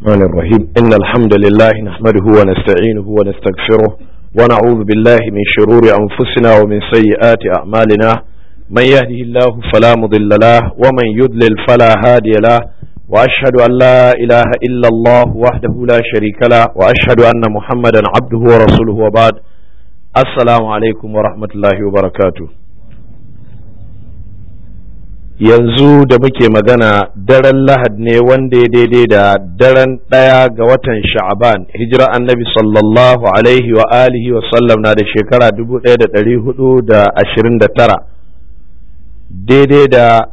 الرحمن الرحيم إن الحمد لله نحمده ونستعينه ونستغفره ونعوذ بالله من شرور أنفسنا ومن سيئات أعمالنا من يهده الله فلا مضل له ومن يضلل فلا هادي له وأشهد أن لا إله إلا الله وحده لا شريك له وأشهد أن محمدا عبده ورسوله وبعد السلام عليكم ورحمة الله وبركاته. yanzu da muke magana daren lahad ne wanda ya daidai da daren ɗaya ga watan sha'aban hijira annabi sallallahu alaihi wa alihi wa sallam na da shekara 1429 daidai da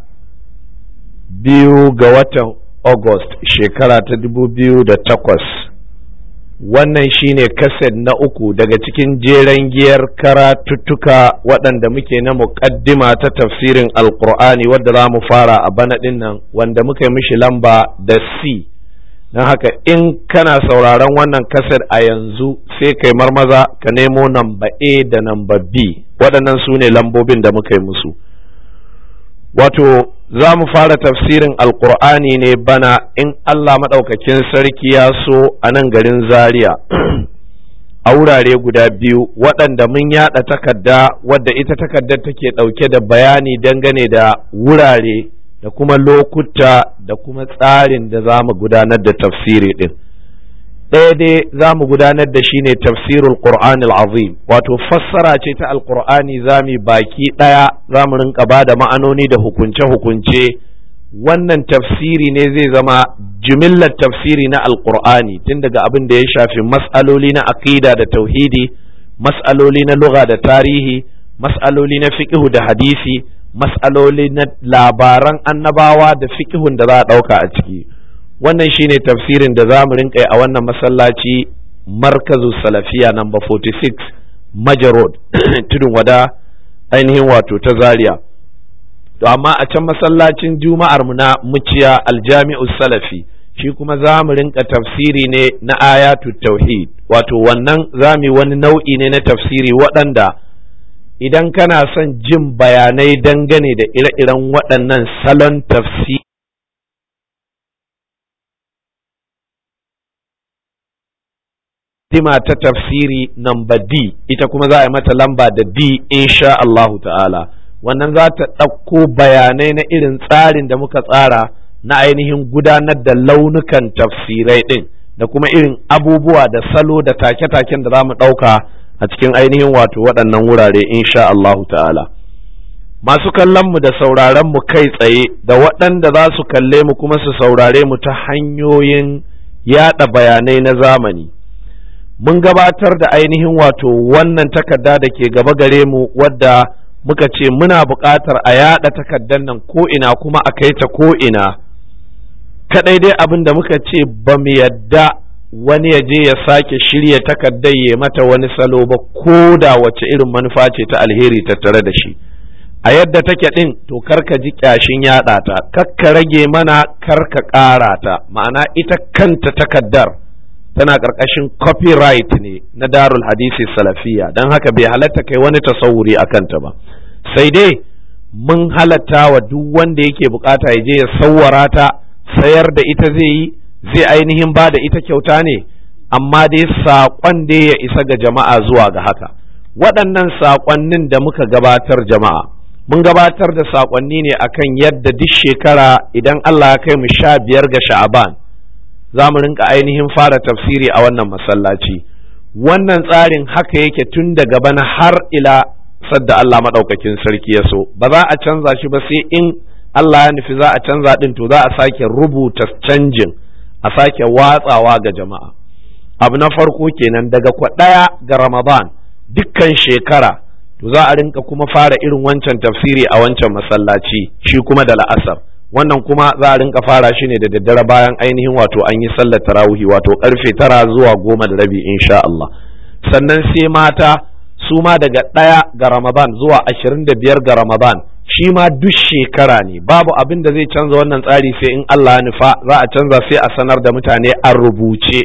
2 ga watan august shekara ta 2008. wannan shine kaset na uku daga cikin jeren giyar karatuttuka waɗanda muke na muƙaddima ta tafsirin alƙur'ani wadda za mu fara a bana ɗin nan wanda muka yi mishi lamba da C. don haka in kana sauraron wannan kaset a yanzu sai kai marmaza ka nemo namba A da namba B, waɗannan su ne lambobin da muka yi musu. wato za mu fara tafsirin alkur'ani ne bana in Allah maɗaukakin sarki ya so a nan garin Zaria a wurare guda biyu waɗanda mun yaɗa takarda wadda ita takardar take ɗauke da bayani dangane da wurare da kuma lokuta da kuma tsarin da za mu gudanar da tafsiri ɗin. ɗaya dai za mu gudanar da shi ne tafsirul qur'anil azim, wato fassara ce ta alqur'ani za mu baki ɗaya za mu rinka ba da ma'anoni da hukunce-hukunce. wannan tafsiri ne zai zama jimillar tafsiri na alqur'ani tun daga abin da ya shafi mas'aloli na aqida da tauhidi, mas'aloli na lugha da tarihi, mas'aloli na fiqh da hadisi, mas'aloli na labaran annabawa da fiqhun da za a ɗauka a ciki. wannan shine tafsirin da za mu rinka a wannan masallaci markazu salafiya number 46 Maja Road tudun wada ainihin wato ta Zaria. to amma a can masallacin juma'ar mu na muciya aljami'u salafi shi kuma za mu rinka tafsiri ne na ayatu tauhid, wato wannan za mu wani nau'i ne na tafsiri waɗanda idan kana son jin bayanai dangane da ire-iren waɗannan salon tafsiri Dima ta tafsiri namba D, ita kuma za a yi mata lamba da D insha Allahu ta'ala. wannan za ta ɗauko bayanai na irin tsarin da muka tsara na ainihin gudanar da launukan tafsirai ɗin da kuma irin abubuwa da salo da take-taken da za mu ɗauka a cikin ainihin wato waɗannan wurare insha Allahu ta'ala. masu kallon mu da sauraren mu kai tsaye da waɗanda za su kalle mu kuma su saurare mu ta hanyoyin yaɗa bayanai na zamani. mun gabatar da ainihin wato wannan takarda da ke gaba gare mu wadda muka ce muna buƙatar a yaɗa takardar nan ko'ina kuma a kai ta ko'ina. kaɗai dai abin da muka ce ba mu yadda wani ya je ya sake shirya takardar ya mata wani salo ba, ko da wace irin manufa ce ta alheri tattare da shi. a yadda take ɗin to karka ji ƙyashin yaɗa ta, karka rage mana, karka ƙara ta. ma'ana ita kanta takardar tana ƙarƙashin copyright ne na Darul Hadisi Salafiya, don haka bai halatta kai wani tasawuri a kanta ba. sai dai mun halatta wa duk wanda yake bukata ya je ya sawwara ta, sayar da ita zai ainihin ba da ita kyauta ne, amma dai saƙon dai ya isa ga jama'a zuwa ga haka. waɗannan saƙonnin da muka gabatar jama'a, mun gabatar da saƙonni ne akan yadda duk shekara idan Allah ya kai mu 15 ga Sha'aban za mu rinka ainihin fara tafsiri a wannan masallaci. wannan tsarin haka yake tun daga bana har ila sadda Allah maɗaukakin sarki ya so, ba za a canza shi ba sai in Allah ya nufi za a canza ɗin, to za a sake rubuta canjin a sake watsawa ga jama'a. abu na farko kenan, daga 1 ga Ramadan dukkan shekara to za a rinka kuma fara irin wancan tafsiri a wancan masallaci, shi kuma da la'asar. wannan kuma za a rinka fara shi ne da daddare bayan ainihin wato an yi sallar tarawihi, wato karfe 9 zuwa 10:30 insha Allah. sannan sai mata su ma daga 1 ga Ramadan zuwa 25 ga Ramadan, shi ma duk shekara ne, babu abin da zai canza wannan tsari sai in Allah ya nufa za a canza, sai a sanar da mutane a rubuce.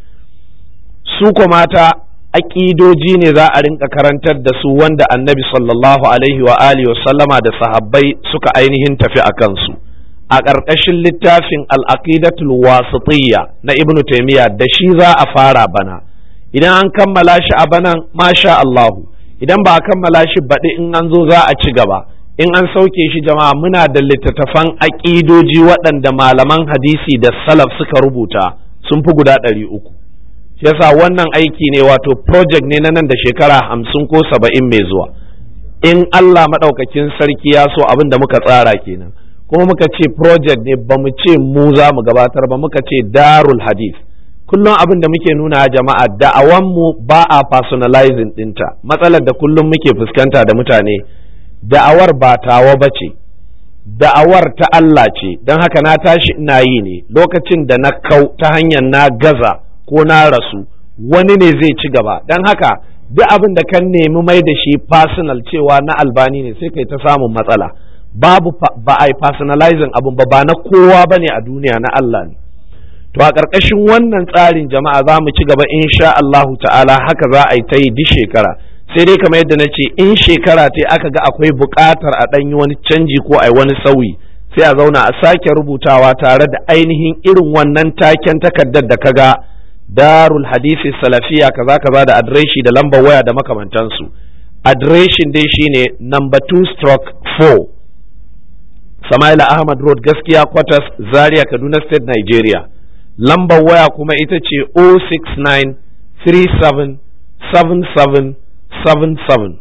su ko mata aƙidoji ne za a rinka karantar da su wanda annabi sallallahu alaihi wa alihi wa sallama da sahabbai suka ainihin tafi a kansu. a ƙarƙashin littafin al-aqidatul wasitiyya na Ibn Taymiyyah da shi za a fara bana. Idan an kammala shi a banan masha Allahu, idan ba a kammala shi baɗi in an zo za a ci gaba. In an sauke shi jama'a muna da littattafan aƙidoji waɗanda malaman hadisi da salaf suka rubuta sun fi guda 300. Shi yasa wannan aiki ne wato project ne na nan da shekara 50 ko 70 mai zuwa. In Allah maɗaukakin sarki ya so abin da muka tsara kenan. Kuma muka ce project ne ba mu ce mu za mu gabatar ba, muka ce darul hadith. Kullum abin da muke nuna jama'a da'awanmu ba a personalizing ɗinta. Matsalar da kullum muke fuskanta da mutane, da'awar ba tawa ba ce, da'awar ta Allah ce, don haka na tashi ina yi ne lokacin da na kau ta hanyar na gaza ko na rasu, wani ne zai ci gaba. Don haka duk abin da kan nemi mai da shi personal cewa na Albani ne sai kai ta samun matsala. Babu ba a yi personalizing abin ba na kowa ba ne a duniya, na Allah ne. To a ƙarƙashin wannan tsarin jama'a za mu ci gaba insha Allahu ta'ala, haka za a yi ta yi duk shekara. Sai dai kamar yadda na ce, in shekara ta aka ga akwai buƙatar a ɗanyi wani canji ko a yi wani sauyi, sai a zauna a sake rubutawa tare da ainihin irin wannan taken takardar da kaga darul hadisi salafiya kaza kaza da adireshi da lambar waya da makamantansu. Adireshin dai shine number 2/4 Samaila Ahmad Road, Gaskiya Quarters, Zaria, Kaduna State, Nigeria. Lambar waya kuma ita ce 069 37 77 77.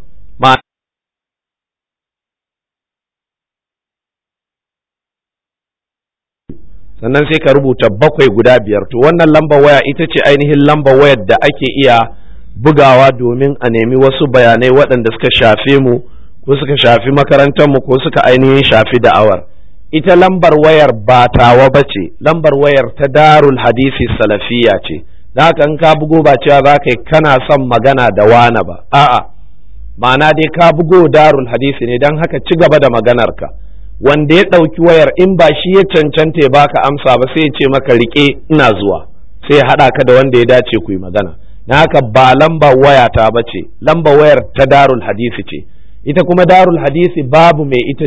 Sannan sai ka rubuta 7 guda 5. To wannan lambar waya ita ce ainihin lambar wayar da ake iya bugawa domin a nemi wasu bayanai waɗanda suka shafe mu ko suka shafi makarantar mu ko suka ainihin shafi da'awar. Ita lambar wayar ba tawa bace, lambar wayar ta Darul Hadisi Salafiyya ce. Da haka in ka bugo ba cewa za ka yi kana son magana da wana ba, a'a, ma'ana dai ka bugo Darul Hadisi ne, don haka ci gaba da maganarka. Wanda ya ɗauki wayar in ba shi ya cancanta ya baka amsa ba sai ya ce maka riƙe ina zuwa, sai ya haɗa ka da wanda ya dace ku yi magana. Na haka ba lambar waya ta bace, lambar wayar ta Darul Hadisi ce. Ita kuma Darul Hadisi babu mai ita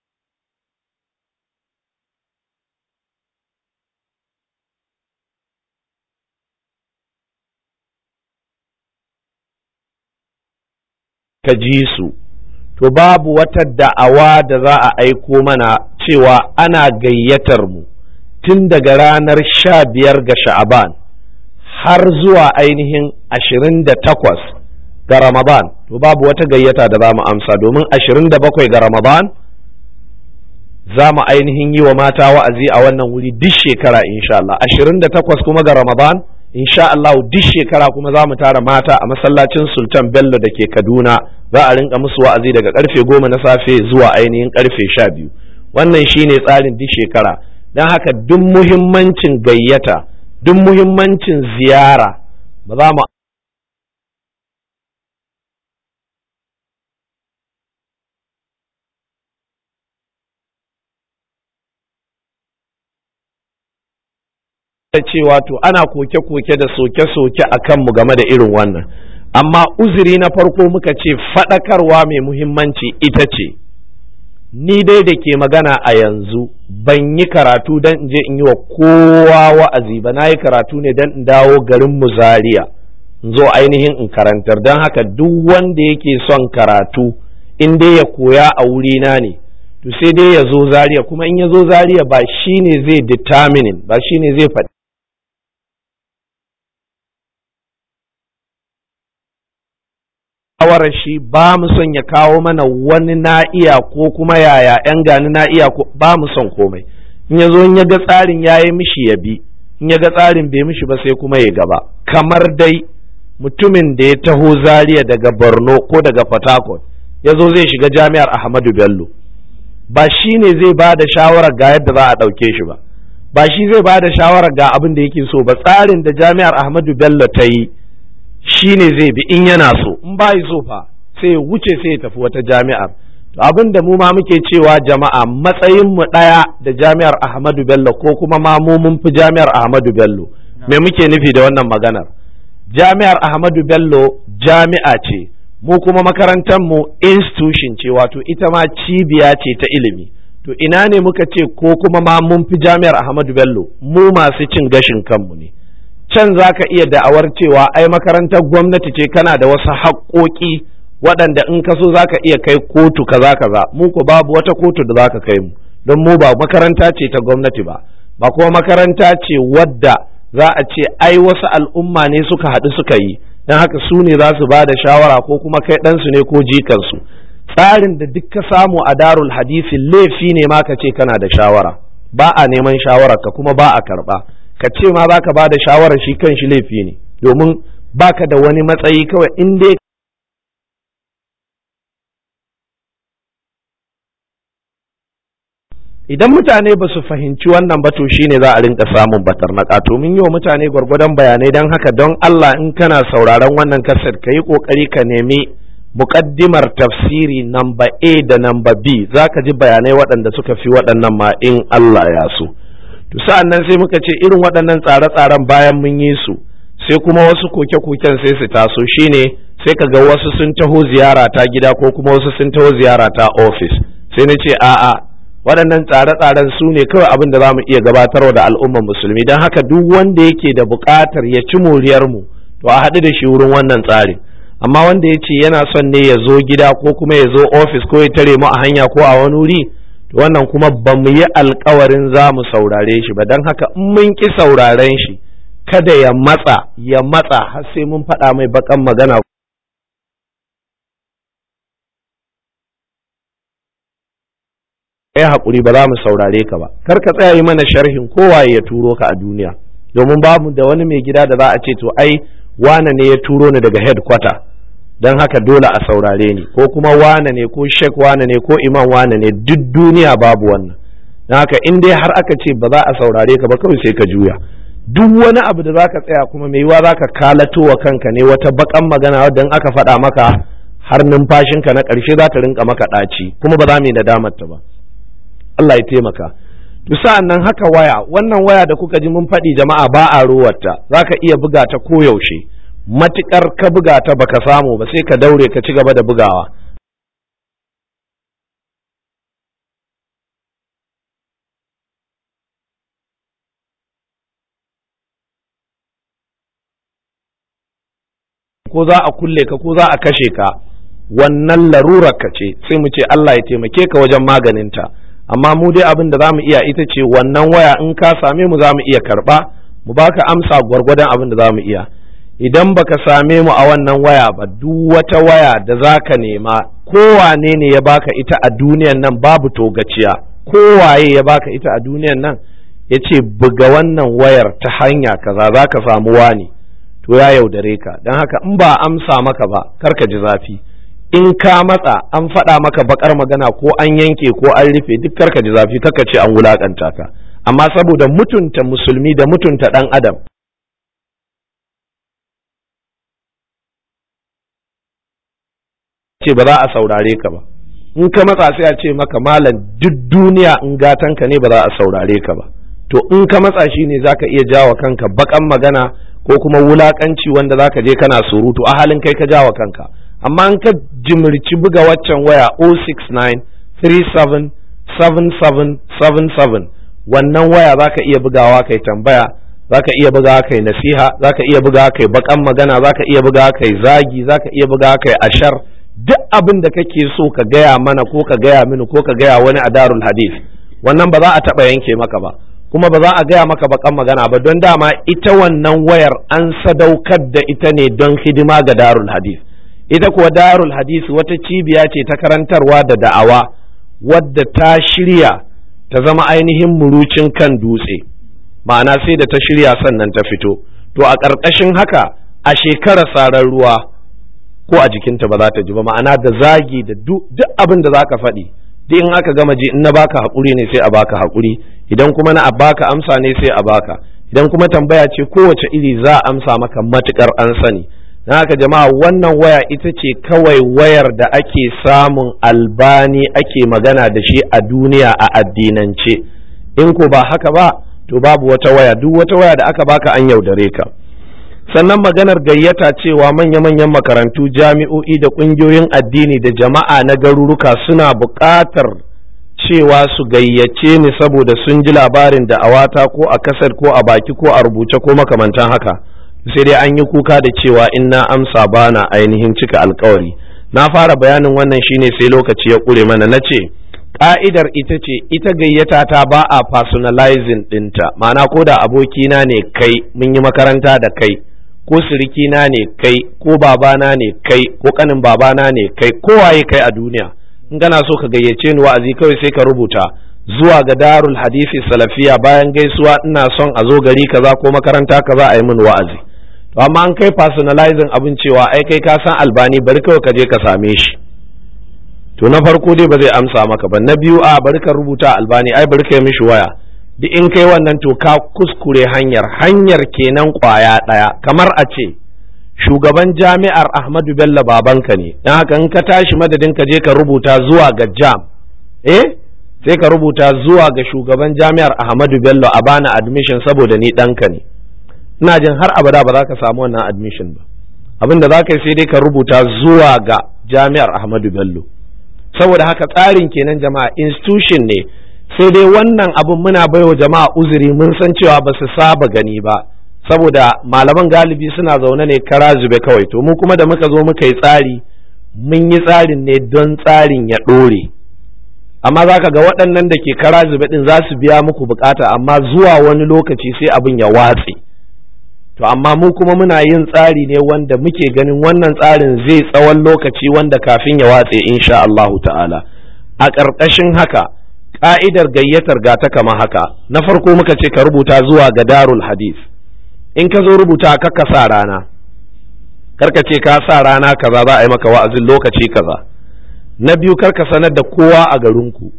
ka ji su, to babu wata da'awa da za a aiko mana cewa ana gayyatar mu tun daga ranar 15 ga Sha'aban har zuwa ainihin 28 ga Ramadan, to babu wata gayyata da za mu amsa, domin 27 ga Ramadan za mu ainihin yi wa mata wa'azi a wannan wuri duk shekara insha Allah. 28 kuma ga Ramadan insha Allah duk shekara kuma za mu tara mata a masallacin Sultan Bello da ke Kaduna, za a rinka musu wa'azi daga karfe 10 na safe zuwa ainihin karfe 12. Wannan shine tsarin duk shekara. Don haka duk muhimmancin gayyata, duk muhimmancin ziyara, ba za mu cewa to ana koke-koke da soke-soke a kanmu game da irin wannan, amma uzuri na farko muka ce faɗakarwa mai muhimmanci ita ce, ni dai da ke magana a yanzu ban yi karatu don in je in yi wa kowa wa'azi ba, na yi karatu ne don in dawo garin mu Zaria in zo ainihin in karantar. Don haka duk wanda yake son karatu in dai ya koya a wurina ne, to sai dai ya zo Zaria, kuma in ya zo Zaria ba shi ne zai determining, ba shi ne zai faɗi shawarar shi, ba mu son ya kawo mana wani na iya ko kuma yaya yan gani na iya ko, ba mu son komai. In ya zo in ya ga tsarin ya yi mishi ya bi, in ya ga tsarin bai mishi ba sai kuma ya gaba. Kamar dai mutumin da ya taho Zaria daga Borno ko daga Port Harcourt ya zo zai shiga jami'ar Ahmadu Bello, ba shi ne zai ba da shawarar ga yadda za a ɗauke shi ba, ba shi zai ba da shawarar ga abin da yake so ba. Tsarin da jami'ar Ahmadu Bello ta yi shi ne zai bi in yana so, in ba yi so fa sai ya wuce sai ya tafi wata jami'ar. To abin da mu ma muke cewa jama'a, matsayin mu ɗaya da jami'ar Ahmadu Bello ko kuma ma mu mun fi jami'ar Ahmadu Bello. Me muke nufi da wannan maganar? Jami'ar Ahmadu Bello jami'a ce, mu kuma makarantar mu institution ce, wato ita ma cibiya ce ta ilimi. to ina ne muka ce ko kuma ma mun fi jami'ar Ahmadu Bello mu masu cin gashin kanmu ne. Can za ka iya da'awar cewa ai makarantar gwamnati ce kana da wasu haƙoƙi waɗanda in ka so za ka iya kai kotu kaza kaza, mu ko babu wata kotu da za ka kai mu, don mu ba makaranta ce ta gwamnati ba kuma makaranta ce wadda za a ce ai wasu al'umma ne suka haɗu suka yi, don haka su ne za su ba da shawara ko kuma kai ɗansu ne ko jikansu. Tsarin da duk ka samu a darul hadisi laifi ne ma ka ce kana da shawara, ba a neman shawararka kuma ba a karɓa. Ka ce ma za ka ba da shawarar shi kan shi laifi ne, domin ba ka da wani matsayi, kawai in dai idan mutane ba su fahimci wannan ba to shine za a rinka samun batarnaka. To mun yi wa mutane gwargwadon bayanai, don haka don Allah in kana sauraron wannan kaset ka yi kokari ka nemi muqaddimar tafsiri namba A da namba B, zaka ji bayanai waɗanda suka fi waɗannan ma in Allah ya so. To sa'an nan sai muka ce irin waɗannan tsare-tsaren bayan mun yi su sai kuma wasu koke-koken sai su taso, shine sai ka ga wasu sun taho ziyara ta gida ko kuma wasu sun taho ziyara ta ofis. Sai na ce a'a, waɗannan tsare-tsaren su ne kawai abin da za mu iya gabatarwa da al'ummar musulmi, don haka duk wanda yake da buƙatar ya ci moriyar mu to a haɗu da shi wurin wannan tsarin. Amma wanda ya ce yana son ne ya zo gida ko kuma ya zo ofis ko ya tare mu a hanya ko a wani wuri, to wannan kuma ba mu yi alkawarin za mu saurare shi ba, don haka in mun ki sauraren shi kada ya matsa har sai mun faɗa mai baƙan magana. Kai haƙuri, ba za mu saurare ka ba, kar ka tsaya yi mana sharhin kowaye ya turo ka a duniya, domin babu da wani mai gida da za a ce to ai wane ne ya turo ni daga headquarter don haka dole a saurare ni, ko kuma wane ne ko shek wane ne ko imam wane ne, duk duniya babu wannan. Don haka in dai har aka ce ba za a saurare ka ba kawai sai ka juya. Duk wani abu da zaka tsaya kuma mai yiwa zaka kalato wa kanka ne wata bakan magana wadda in aka faɗa maka har numfashinka na ƙarshe za ta rinka maka ɗaci, kuma ba za mu yi nadamar ta ba. Allah ya taimaka. To sa'an nan haka waya, wannan waya da kuka ji mun faɗi jama'a ba a rowarta, zaka iya buga ta koyaushe. Matuƙar ka buga ta baka samu ba sai ka daure ka ci gaba da bugawa. Ko za a kulle ka ko za a kashe ka, wannan larurar ka ce, sai mu ce Allah ya taimake ka wajen maganinta. Amma mu dai abin da za mu iya ita ce wannan waya in ka same mu za mu iya karɓa, mu baka amsa gwargwadon abin da za mu iya. Idan baka same mu a wannan waya ba, duk wata waya da za ka nema, kowane ne ya baka ita a duniyan nan babu togaciya, kowaye ya baka ita a duniyan nan ya ce buga wannan wayar ta hanya kaza za ka samu wani, to ya yaudare ka. Don haka in ba amsa maka ba kar ka ji zafi, in ka matsa an faɗa maka bakar magana ko an yanke ko an rufe duk kar ka ji zafi, kar ka ce an wulakanta ka. Amma saboda mutunta musulmi da mutunta ɗan adam, ce ba za a saurare ka ba. In ka matsa sai a ce maka malam duk duniya in gatanka ne ba za a saurare ka ba. To in ka matsa shi ne za ka iya jawa kanka bakan magana ko kuma wulakanci wanda za ka je kana surutu a halin kai ka jawa kanka. Amma in ka jimirci buga waccan waya 069377777 wannan waya za ka iya bugawa kai tambaya, za ka iya bugawa kai nasiha, za ka iya bugawa kai bakan magana, za ka iya bugawa kai zagi, za ka iya bugawa kai ashar. Duk abin da kake so ka gaya mana ko ka gaya mini ko ka gaya wani a darul hadith, wannan ba za a taɓa yanke maka ba, kuma ba za a gaya maka bakan magana ba, don dama ita wannan wayar an sadaukar da ita ne don hidima ga darul hadith. Ita kuwa darul hadith wata cibiya ce ta karantarwa da da'awa wadda ta shirya ta zama ainihin murucin kan dutse, ma'ana sai da ta shirya sannan ta fito. To a ƙarƙashin haka a shekarar sarar ruwa ko a jikinta ba za ta ji ba, ma'ana da zagi da duk abin da za ka faɗi, duk in aka gama ji in na baka haƙuri ne sai a baka haƙuri, idan kuma na baka amsa ne sai a baka, idan kuma tambaya ce kowace iri za a amsa maka matuƙar an sani. Na haka jama'a wannan waya ita ce kawai wayar da ake samun albani ake magana da shi a duniya a addinance. In ko ba haka ba to babu wata waya, duk wata waya da aka baka an yaudare ka. Sannan maganar gayyata cewa manya-manyan makarantu, jami'o'i da ƙungiyoyin addini da jama'a na garuruka suna buƙatar cewa su gayyace ni saboda sun ji labarin da awata ko a kasar ko a baki ko a rubuce ko makamantan haka, sai dai an yi kuka da cewa in na amsa bana ainihin cika alkawari. Na fara bayanin wannan shine sai lokaci ya ƙure mana. Na ce ƙa'idar ita ce ita gayyata ta ba a personalizing ɗinta, ma'ana ko da abokina ne kai, mun yi makaranta da kai, ko sirikina ne kai, ko babana ne kai, ko ƙanin babana ne kai, kowaye kai a duniya, in kana so ka gayyace ni wa'azi kawai sai ka rubuta zuwa ga Darul Hadisi Salafiya, bayan gaisuwa ina son a zo gari kaza ko makaranta kaza a yi min wa'azi. To amma an kai personalizing abin cewa ai kai ka san Albani, bari kawai ka je ka same shi, to na farko dai ba zai amsa maka ba. Na biyu, a bari ka rubuta Albani, ai bari ka yi mishi waya. Duk in kai wannan to ka kuskure hanyar kenan kwaya ɗaya. Kamar a ce shugaban jami'ar Ahmadu Bello babanka ne, don haka in ka tashi madadin ka je ka rubuta zuwa ga jam, sai ka rubuta zuwa ga shugaban jami'ar Ahmadu Bello a bani admission saboda ni ɗanka ne. Ina jin har abada ba za ka samu wannan admission ba. Abin da za ka yi sai dai ka rubuta zuwa ga jami'ar Ahmadu Bello. Saboda haka tsarin kenan jama'a, institution ne, sai dai wannan abin muna baiwa jama'a uzuri, mun san cewa ba su saba gani ba, saboda malaman galibi suna zaune ne kara zube kawai. To mu kuma da muka zo muka yi tsari, mun yi tsarin ne don tsarin ya ɗore. Amma za ka ga waɗannan da ke kara zube ɗin za su biya muku bukata, amma zuwa wani lokaci sai abin ya watse. To amma mu kuma muna yin tsari ne wanda muke ganin wannan tsarin zai tsawon lokaci, wanda kafin ya watse insha Allahu ta'ala. A ƙarƙashin haka ƙa'idar gayyatar ga ta kama haka. Na farko muka ce ka rubuta zuwa ga Darul Hadis. In ka zo rubuta ka sa rana, karka ce ka sa rana kaza za a yi maka wa'azin lokaci kaza. Na biyu, karka sanar da kowa a garinku.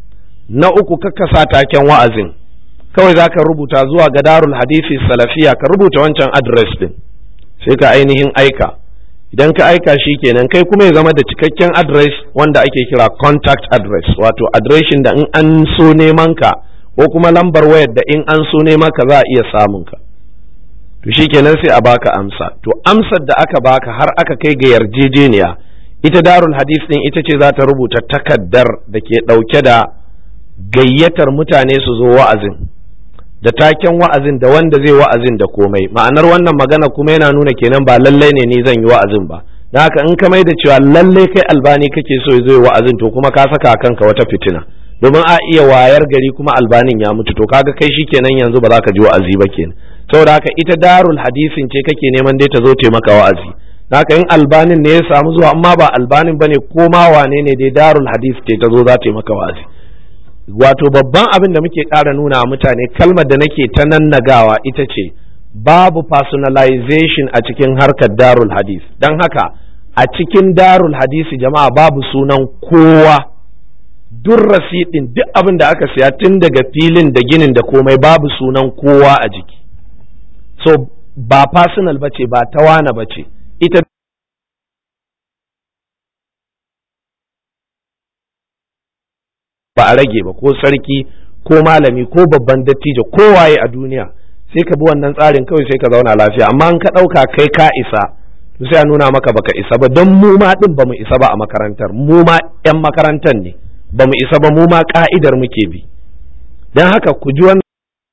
Na uku, karka sa taken wa'azin, kawai za ka rubuta zuwa ga Darul Hadisi Salafiya, ka rubuta wancan adres din sai ka ainihin aika. Idan ka aika shi kenan, kai kuma ya zama da cikakken adres wanda ake kira contact address, wato adireshin da in an so neman ka, ko kuma lambar wayar da in an so neman ka za a iya samun ka. To shi kenan sai a baka amsa. To amsar da aka baka har aka kai ga yarjejeniya, ita Darul Hadis din ita ce za ta rubuta takaddar da ke ɗauke da gayyatar mutane su zo wa'azin, da taken wa'azin, da wanda zai wa'azin, da komai. Ma'anar wannan magana kuma yana nuna kenan ba lallai ne ni zan yi wa'azin ba. don haka in ka mai da cewa lallai kai Albani kake so ya zo yi wa'azin, to kuma ka saka kanka wata fitina, domin a iya wayar gari kuma Albanin ya mutu, to kaga kai shikenan yanzu ba za ka ji wa'azi ba kenan. saboda haka ita Darul Hadisin ce kake neman dai ta zo ta maka wa'azi. haka in Albanin ne ya samu zuwa, amma ba Albanin bane ko ma wane ne dai Darul Hadis ce ta zo za ta yi maka wa'azi. Wato babban abin da muke ƙara nuna mutane, kalmar da nake ta nannagawa ita ce babu personalization a cikin harkar Darul Hadis. Don haka a cikin Darul Hadisi jama'a babu sunan kowa, duk rasidin duk abin da aka siya tun daga filin da ginin da komai babu sunan kowa a jiki. So ba personal bace, ba ta wane bace, ita ba a rage ba, ko sarki ko malami ko babban dattijo ko waye a duniya, sai ka bi wannan tsarin kawai sai ka zauna lafiya. Amma in ka ɗauka kai ka isa, to sai a nuna maka baka isa ba, don mu ma din bamu isa ba a makarantar, mu ma 'yan makarantar ne, bamu isa ba, mu ma ka'idar muke bi. don haka ku ji wannan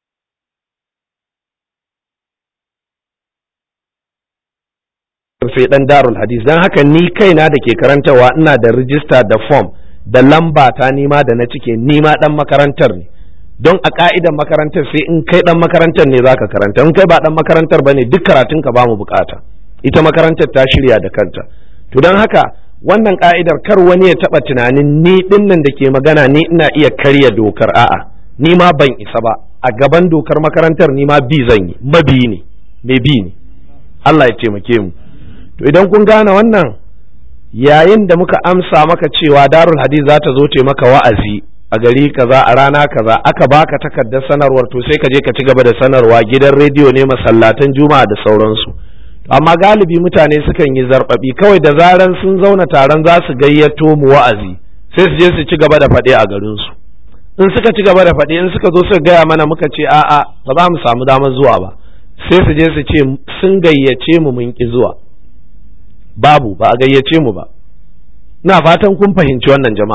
sai dan Darul Hadis. don haka ni kaina da ke karantarwa ina da rijista da form da lamba ta nima da na cike, nima dan makarantar ne, don a ka'idar makarantar sai in kai dan makarantar ne zaka karanta, in kai ba dan makarantar bane duk karatun ka ba mu bukata, ita makarantar ta shirya da kanta. to don haka wannan ka'idar kar wani ya taba tunanin ni dinnan da ke magana ni ina iya karya dokar, a'a ni ma ban isa ba, a gaban dokar makarantar ni ma bi zan yi, mabi ne, mai bi ne. Allah ya taimake mu. to idan kun gane wannan, yayin da muka amsa maka cewa Darul Hadis za ta zo ta maka wa'azi a gari kaza a rana kaza, aka baka takardar sanarwar, to sai ka je ka ci gaba da sanarwa gidan rediyo ne, masallatan juma'a da sauransu. amma galibi mutane sukan yi zarbabi, kawai da zaran sun zauna taron za su gayyato mu wa'azi, sai su je su ci gaba da faɗe a garin su. in suka ci gaba da faɗe, in suka zo suka gaya mana muka ce a'a ba za mu samu damar zuwa ba, sai su je su ce sun gayyace mu mun ki zuwa. babu, ba a gayyace mu ba. ina fatan kun fahimci wannan jama'a.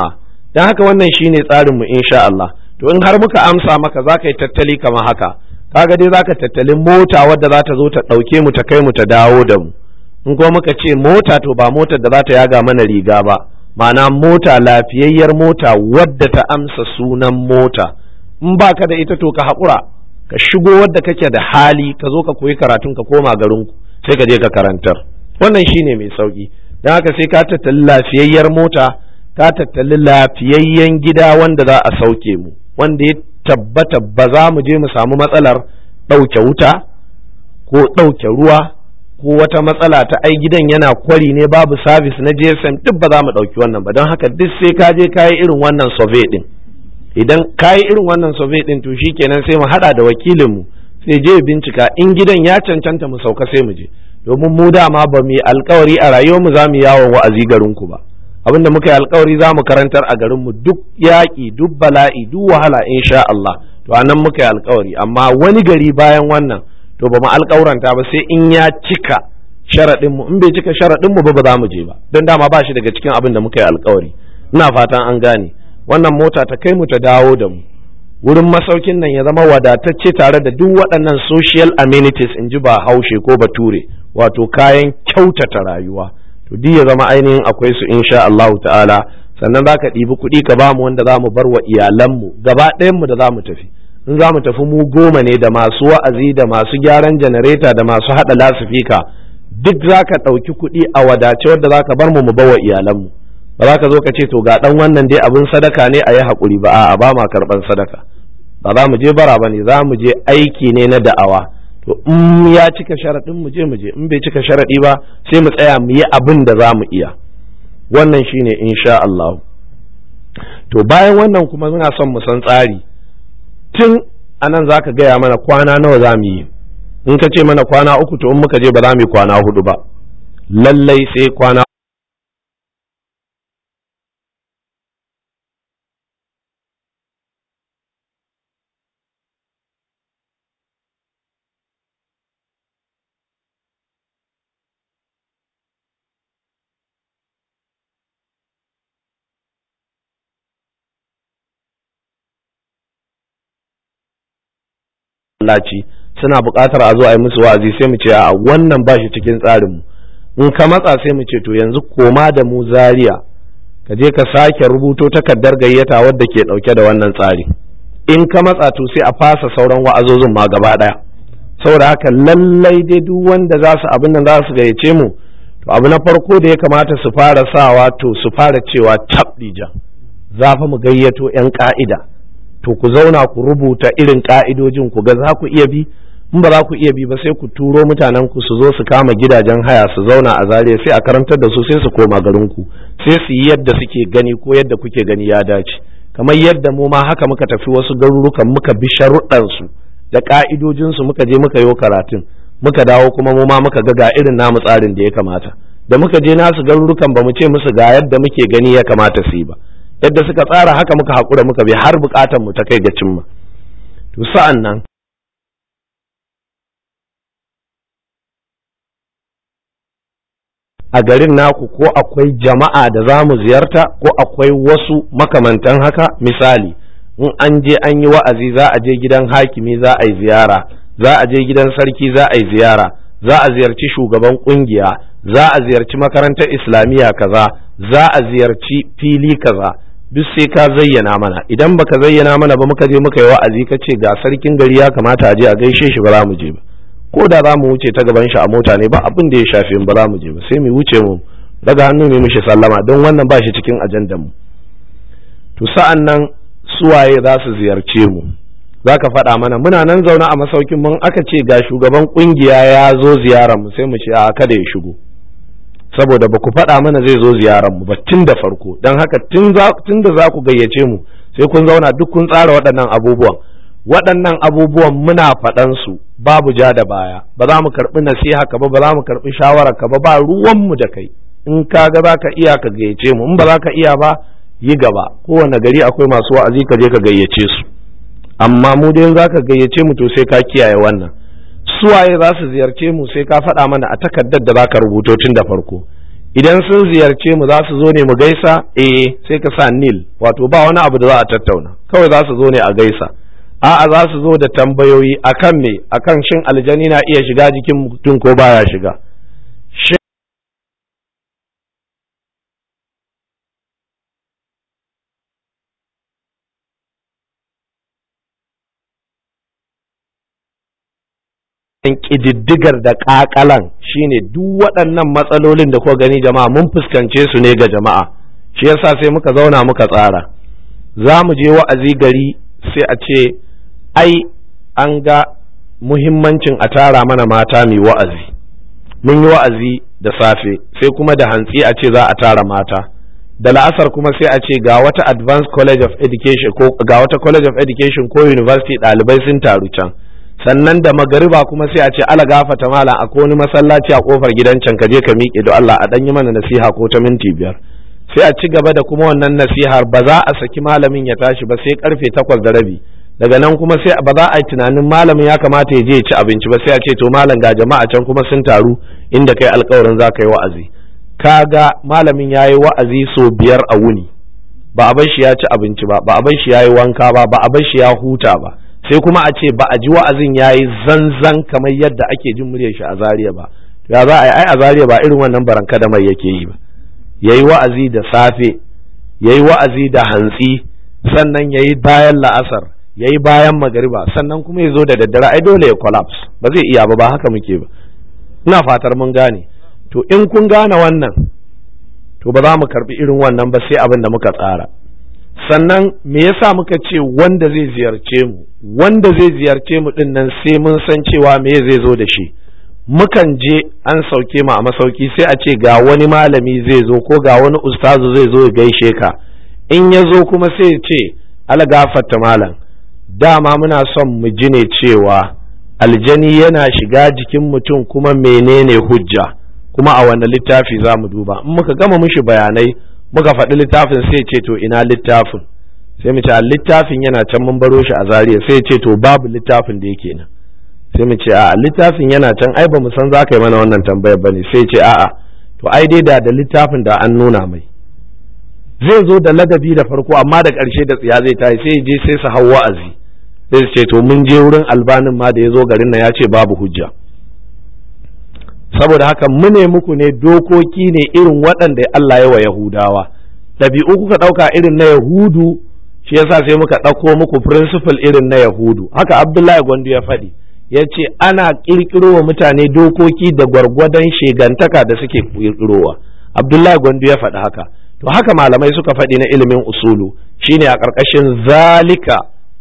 don haka wannan shine tsarin mu insha Allah. To in har muka amsa maka za ka yi tattali kamar haka, kaga dai za ka tattali mota wadda za ta zo ta ɗauke mu ta kai mu ta dawo da mu. In kuma muka ce mota, to ba motar da za ta yaga mana riga ba, ma'ana mota lafiyayyar mota wadda ta amsa sunan mota. In ba ka da ita to ka haƙura, ka shigo wadda kake da hali, ka zo ka koyi karatun ka koma garinku sai ka je ka karantar. Wannan shine mai sauki. Don haka sai ka tattali lafiyayyar mota, ka tattali lafiyayyen gida wanda za a sauke mu, wanda ya tabbata ba za mu je mu samu matsalar ɗauke wuta ko ɗauke ruwa ko wata matsala ta ai gidan yana kwari ne babu sabis na GSM, duk ba za mu ɗauki wannan ba. Don haka duk sai ka je ka yi irin wannan survey ɗin. Idan ka yi irin wannan survey ɗin to shikenan sai mu haɗa da wakilinmu sai je bincika in gidan ya cancanta mu sauka sai mu je, domin mu dama ba mu yi alkawari a rayuwarmu za mu yawon wa'azi garinku ba. Abin da muka yi alkawari za mu karantar a garinmu, duk yaƙi duk bala'i duk wahala insha Allah, to anan muka yi alkawari. Amma wani gari bayan wannan to ba mu alkawaranta ba sai in ya cika sharaɗin mu, in bai cika sharaɗin mu ba za mu je ba, don dama ba shi daga cikin abin da muka yi alkawari. Ina fatan an gane. Wannan mota ta kai mu ta dawo da mu, wurin masaukin nan ya zama wadatacce tare da duk waɗannan social amenities, in ji ba haushe ko bature, wato kayan kyautata rayuwa. To duk ya zama ainihin akwai su insha Allahu ta'ala. Sannan za ka ɗibi kuɗi ka ba mu wanda za mu bar wa iyalanmu gaba ɗayanmu da za mu tafi. In za mu tafi mu 10 ne, da masu wa'azi da masu gyaran janareta da masu haɗa lasifika, duk za ka ɗauki kuɗi a wadace wadda za ka bar mu bar wa iyalanmu. Ba za ka zo ka ce to ga ɗan wannan dai abin sadaka ne a yi haƙuri ba, a'a ba ma karɓan sadaka. Ba za mu je bara ba ne, za mu je aiki ne na da'awa. To in ya cika sharaɗin mu je, in bai cika sharaɗi ba sai mu tsaya mu yi abin da za mu iya. Wannan shine insha Allah. To bayan wannan kuma muna son mu san tsari. Tun anan za ka gaya mana kwana nawa za mu yi. In ka ce mana kwana 3 to in muka je ba za mu yi kwana 4 ba, lallai sai kwana masallaci suna buƙatar a zo a yi musu wa'azi, sai mu ce a wannan ba shi cikin tsarinmu. In ka matsa sai mu ce to yanzu koma da mu Zaria, ka je ka sake rubuto takardar gayyata wadda ke ɗauke da wannan tsari. In ka matsa to sai a fasa sauran wa'azozin ma gaba ɗaya. Saboda haka lallai dai duk wanda za su abin nan za su gayyace mu, to abu na farko da ya kamata su fara sawa to su fara cewa tabdija, za fa mu gayyato 'yan ka'ida. To ku zauna ku rubuta irin ka'idojin ku ga za ku iya bi. In ba za ku iya bi ba sai ku turo mutanen ku su zo su kama gidajen haya su zauna a Zaria, sai a karantar da su sai su koma garin ku, sai su yi yadda suke gani ko yadda kuke gani ya dace. Kamar yadda mu ma haka muka tafi wasu garurukan muka bi sharuɗan su da ka'idojin su, muka je muka yi karatun, muka dawo kuma mu ma muka ga irin namu tsarin da ya kamata. Da muka je nasu garurukan ba mu ce musu ga yadda muke gani ya kamata su yi ba, yadda suka tsara haka muka haƙura muka bi har buƙatar mu ta kai ga cimma. To sa'an nan a garin naku ko akwai jama'a da za mu ziyarta ko akwai wasu makamantan haka. Misali, in an je an yi wa'azi za a je gidan hakimi za a yi ziyara, za a je gidan sarki za a yi ziyara, za a ziyarci shugaban kungiya, za a ziyarci makarantar islamiyya kaza, za a ziyarci fili kaza, duk sai ka zayyana mana. Idan baka zayyana mana ba muka je muka yi wa'azi ka ce ga sarkin gari ya kamata a je a gaishe shi, ba za mu je ba. Ko da za mu wuce ta gaban shi a mota ne ba abin da ya shafe mu, ba za mu je ba, sai mu wuce mu daga hannu mu mishi sallama, don wannan ba shi cikin ajandan mu. To sa'an nan suwaye za su ziyarce mu, za ka faɗa mana. Muna nan zaune a masaukin mun aka ce ga shugaban kungiya ya zo ziyarar mu, sai mu ce a kada ya shigo, saboda ba ku faɗa mana zai zo ziyarar mu ba tun da farko. Don haka tun da za ku gayyace mu sai kun zauna duk kun tsara waɗannan abubuwan. Waɗannan abubuwan muna faɗan su babu ja da baya, ba za mu karɓi nasiha ka ba, ba za mu karɓi shawara ka ba, ba ruwanmu da kai. In ka ga za ka iya ka gayyace mu, in ba za ka iya ba yi gaba. Kowane gari akwai masu wa'azi, ka je ka gayyace su. Amma mu dai za ka gayyace mu to sai ka kiyaye wannan. Suwaye za su ziyarce mu sai ka faɗa mana a takardar da za ka rubuto tun da farko. idan sun ziyarce mu za su zo ne mu gaisa, sai ka sa nil, wato ba wani abu da za a tattauna, kawai za su zo ne a gaisa. A'a, za su zo da tambayoyi akan me, akan shin aljani na iya shiga jikin mutum ko baya shiga. Ƙididdigar da ƙaƙalan shine duk waɗannan matsalolin da kuka gani jama'a mun fuskance su ne ga jama'a, shi yasa sai muka zauna muka tsara za mu je wa'azi gari, sai a ce ai an ga muhimmancin a tara mana mata mai wa'azi. Mun yi wa'azi da safe, sai kuma da hantsi a ce za a tara mata, da la'asar kuma sai a ce ga wata advanced college of education ko ga wata college of education ko university ɗalibai sun taru can. Sannan da magariba kuma sai a ce ala gafata malam akwai wani masallaci a kofar gidan can ka je ka miƙe don Allah a dan yi mana nasiha ko ta minti 5. Sai a ci gaba da kuma wannan nasihar, ba za a saki malamin ya tashi ba sai karfe 8:30. Daga nan kuma sai ba za a yi tunanin malamin ya kamata ya je ya ci abinci ba, sai a ce to malam ga jama'a can kuma sun taru inda kai alƙawarin za ka yi wa'azi. Kaga malamin ya yi wa'azi so 5 a wuni, ba a bar shi ya ci abinci ba, ba a bar shi ya yi wanka ba, ba a bar shi ya huta ba. Sai kuma a ce ba a ji wa'azin ya yi zanzan kamar yadda ake jin muryar shi a Zariya ba. Ya za a yi, ai a Zariya ba irin wannan baranka da mai yake yi ba. Ya yi wa'azi da safe, ya yi wa'azi da hantsi, sannan ya yi bayan la'asar, ya yi bayan magariba, sannan kuma ya zo da daddare, ai dole ya collapse, ba zai iya ba haka muke ba. Ina fatar mun gane. To in kun gane wannan, to ba za mu karbi irin wannan ba sai abin da muka tsara. Sannan me yasa muka ce wanda zai ziyarce mu din nan sai mun san cewa me zai zo da shi. Mukan je an sauke mu a masauki, sai a ce ga wani malami zai zo ko ga wani ustazu zai zo ya gaishe ka. In ya zo kuma sai ya ce ala gafarta malam, dama muna son mu ji ne cewa aljani yana shiga jikin mutum kuma menene hujja, kuma a wani littafi za mu duba. In muka gama mushi bayanai muka faɗi littafin, sai ce to ina littafin, sai mu ce littafin yana can mun baro shi a Zariya, sai ce to babu littafin da yake nan, sai mu ce a'a littafin yana can, ai ba mu san za ka yi mana wannan tambayar bane, sai ce a'a to ai dai da littafin da an nuna mai. Zai zo da ladabi da farko, amma da ƙarshe da tsiya zai tayi, sai je sai su hau wa'azi, sai su ce to mun je wurin albanin ma da ya zo garin nan ya ce babu hujja. Saboda haka mune muku ne dokoki ne irin waɗanda Allah ya wa Yahudawa, ɗabi'u kuka ɗauka irin na Yahudu, shi yasa sai muka ɗauko muku principle irin na Yahudu. Haka Abdullahi Gwandu ya faɗi, ya ce ana ƙirƙiro wa mutane dokoki da gwargwadon shegantaka da suke ƙirƙirowa. Abdullahi Gwandu ya faɗi haka. To haka malamai suka faɗi na ilimin usulu, shine a ƙarƙashin zalika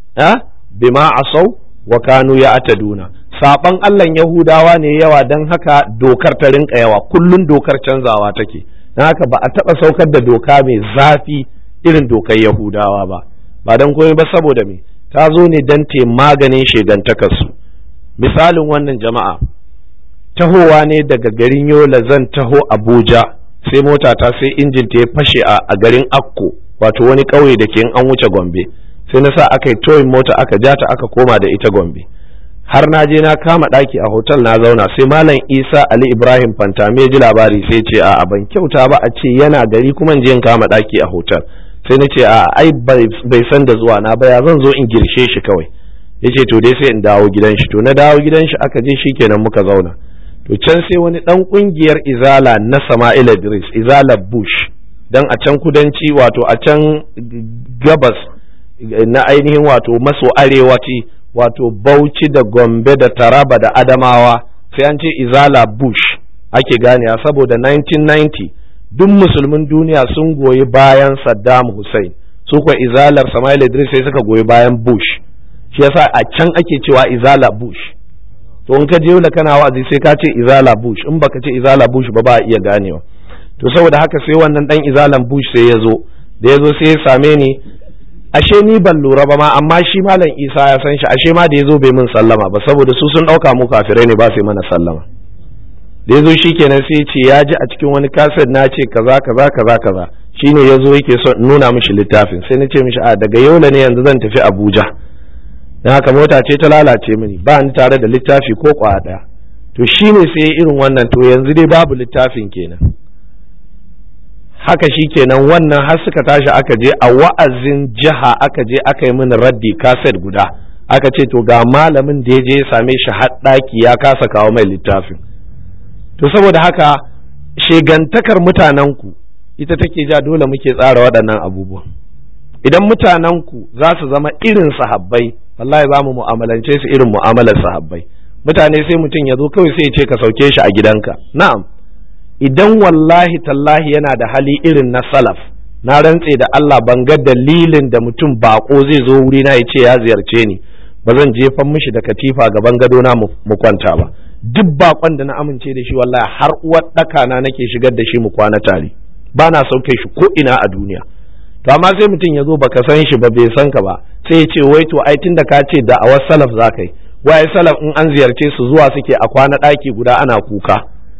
bima asau wa kanu ya ataduna. Saban Allahn Yahudawa ne yawa, don haka dokar ta rinka yawa, kullun dokar canzawa take. Don haka ba a taɓa saukar da doka mai zafi irin dokar Yahudawa ba don komai ba saboda me ta zo ne don te maganin shegantakarsu. Misalin wannan jama'a, tahowa ne daga garin Yola zan taho Abuja, sai mota ta sai injin ta ya fashe a garin Akko, wato wani ƙauye da ke an wuce Gombe, sai na sa aka yi towing mota aka ja ta aka koma da ita Gombe. Har na je na kama ɗaki a hotel na zauna, sai Malam Isa Ali Ibrahim Fantami ya ji labari, sai ce a ban kyauta ba a ce yana gari kuma in je in kama ɗaki a hotel. Sai na ce a ai bai san da zuwa na ba, ya zan zo in girshe shi kawai. Ya ce to dai sai in dawo gidan shi. To na dawo gidan shi aka je shi kenan muka zauna. To can sai wani ɗan ƙungiyar Izala na Sama'ila Idris, Izala Bush, dan a can kudanci, wato a can gabas na ainihin wato maso arewaci, wato Bauchi da Gombe da Taraba da Adamawa, sai an ce Izala Bush ake ganewa, saboda 1990 duk musulmin duniya sun goyi bayan Saddam Hussein, su kuwa Izalar Sama'il Idris sai suka goyi bayan Bush, shi yasa a can ake cewa Izala Bush. To in ka je wala kana wa'azi sai ka ce Izala Bush, in baka ce Izala Bush ba a iya ganewa. To saboda haka sai wannan dan Izalan Bush sai ya zo, da ya zo sai ya same ni, ashe ni ban lura ba ma, amma shi Malam Isa ya san shi, ashe ma da ya zo bai min sallama ba, saboda su sun ɗauka mu kafirai ne ba sai mana sallama. Da ya zo shi kenan sai ce ya ji a cikin wani kaset na ce kaza shine ya zo yake so nuna mishi littafin, sai na ce mishi a daga Yola ne yanzu zan tafi Abuja, don haka mota ce ta lalace mini, ba ni tare da littafi ko kwaya ɗaya. To shine sai irin wannan, to yanzu dai babu littafin kenan. haka shikenan wannan har suka tashi aka je a wa'azin jiha aka je aka yi mini raddi kaset guda aka ce to ga malamin da ya je ya same shi haɗaki ya kasa kawo mai littafin. To saboda haka shegantakar mutanenku ita take ja dole muke tsara waɗannan abubuwan. Idan mutanenku za su zama irin sahabbai wallahi za mu mu'amalance su irin mu'amalar sahabbai. Mutane sai mutum ya zo kawai sai ya ce ka sauke shi a gidanka. Na'am, idan wallahi tallahi yana da hali irin na salaf, na rantse da Allah ban ga dalilin da mutum bako zai zo wuri na ya ce ya ziyarce ni ba zan jefan mishi da katifa gaban gado na mu kwanta ba. Duk bakon da na amince da shi wallahi har uwar daka na nake shigar da shi mu kwana tare, ba na sauke shi ko ina a duniya. To amma sai mutum ya zo baka san shi ba bai san ka ba sai ya ce wai to ai tunda ka ce da awar salaf za ka yi, wai salaf in an ziyarce su zuwa suke a kwana ɗaki guda ana kuka.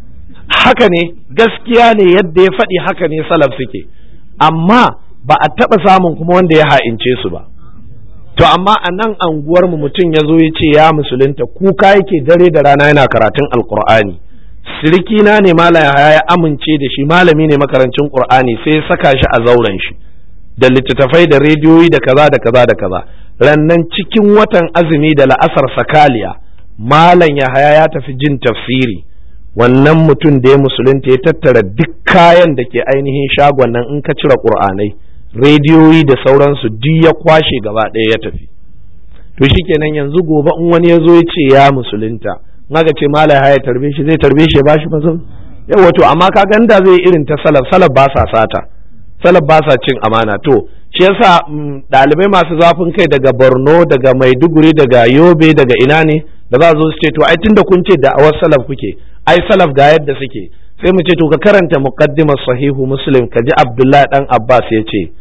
Haka ne, gaskiya ne yadda ya faɗi haka ne salaf suke, amma ba a taɓa samun kuma wanda ya ha'ince su ba. To amma a nan anguwarmu mutum ya zo ya ce ya musulunta kuka yake dare da rana yana karatun alkur'ani. Sirikina ne malam ya amince da shi, malami ne makarancin qur'ani, sai ya saka shi a zauren shi da littattafai da rediyoyi da kaza da kaza da kaza. Rannan cikin watan azumi da la'asar sakaliya malam Yahaya ya tafi jin tafsiri. Wannan mutum da ya musulunta ya tattara duk kayan da ke ainihin shagon nan in ka cire qur'anai, rediyoyi da sauransu duk ya kwashe gaba ɗaya ya tafi. To shikenan yanzu gobe in wani ya zo ya ce ya musulunta, naga ce malam Yahaya tarbe shi, zai tarbe shi ya bashi mazan yawa. To amma ka ganda zai irin ta salaf ba sa sata, salaf ba sa cin amana. To shi yasa ɗalibai masu zafin kai daga Borno, daga Maiduguri, daga Yobe, daga ina ne da za zo su ce to ai tunda kun ce da awar salaf kuke, ai salaf ga yadda suke, sai mu ce to ka karanta muqaddimar sahihu Muslim ka ji Abdullahi dan Abbas ya ce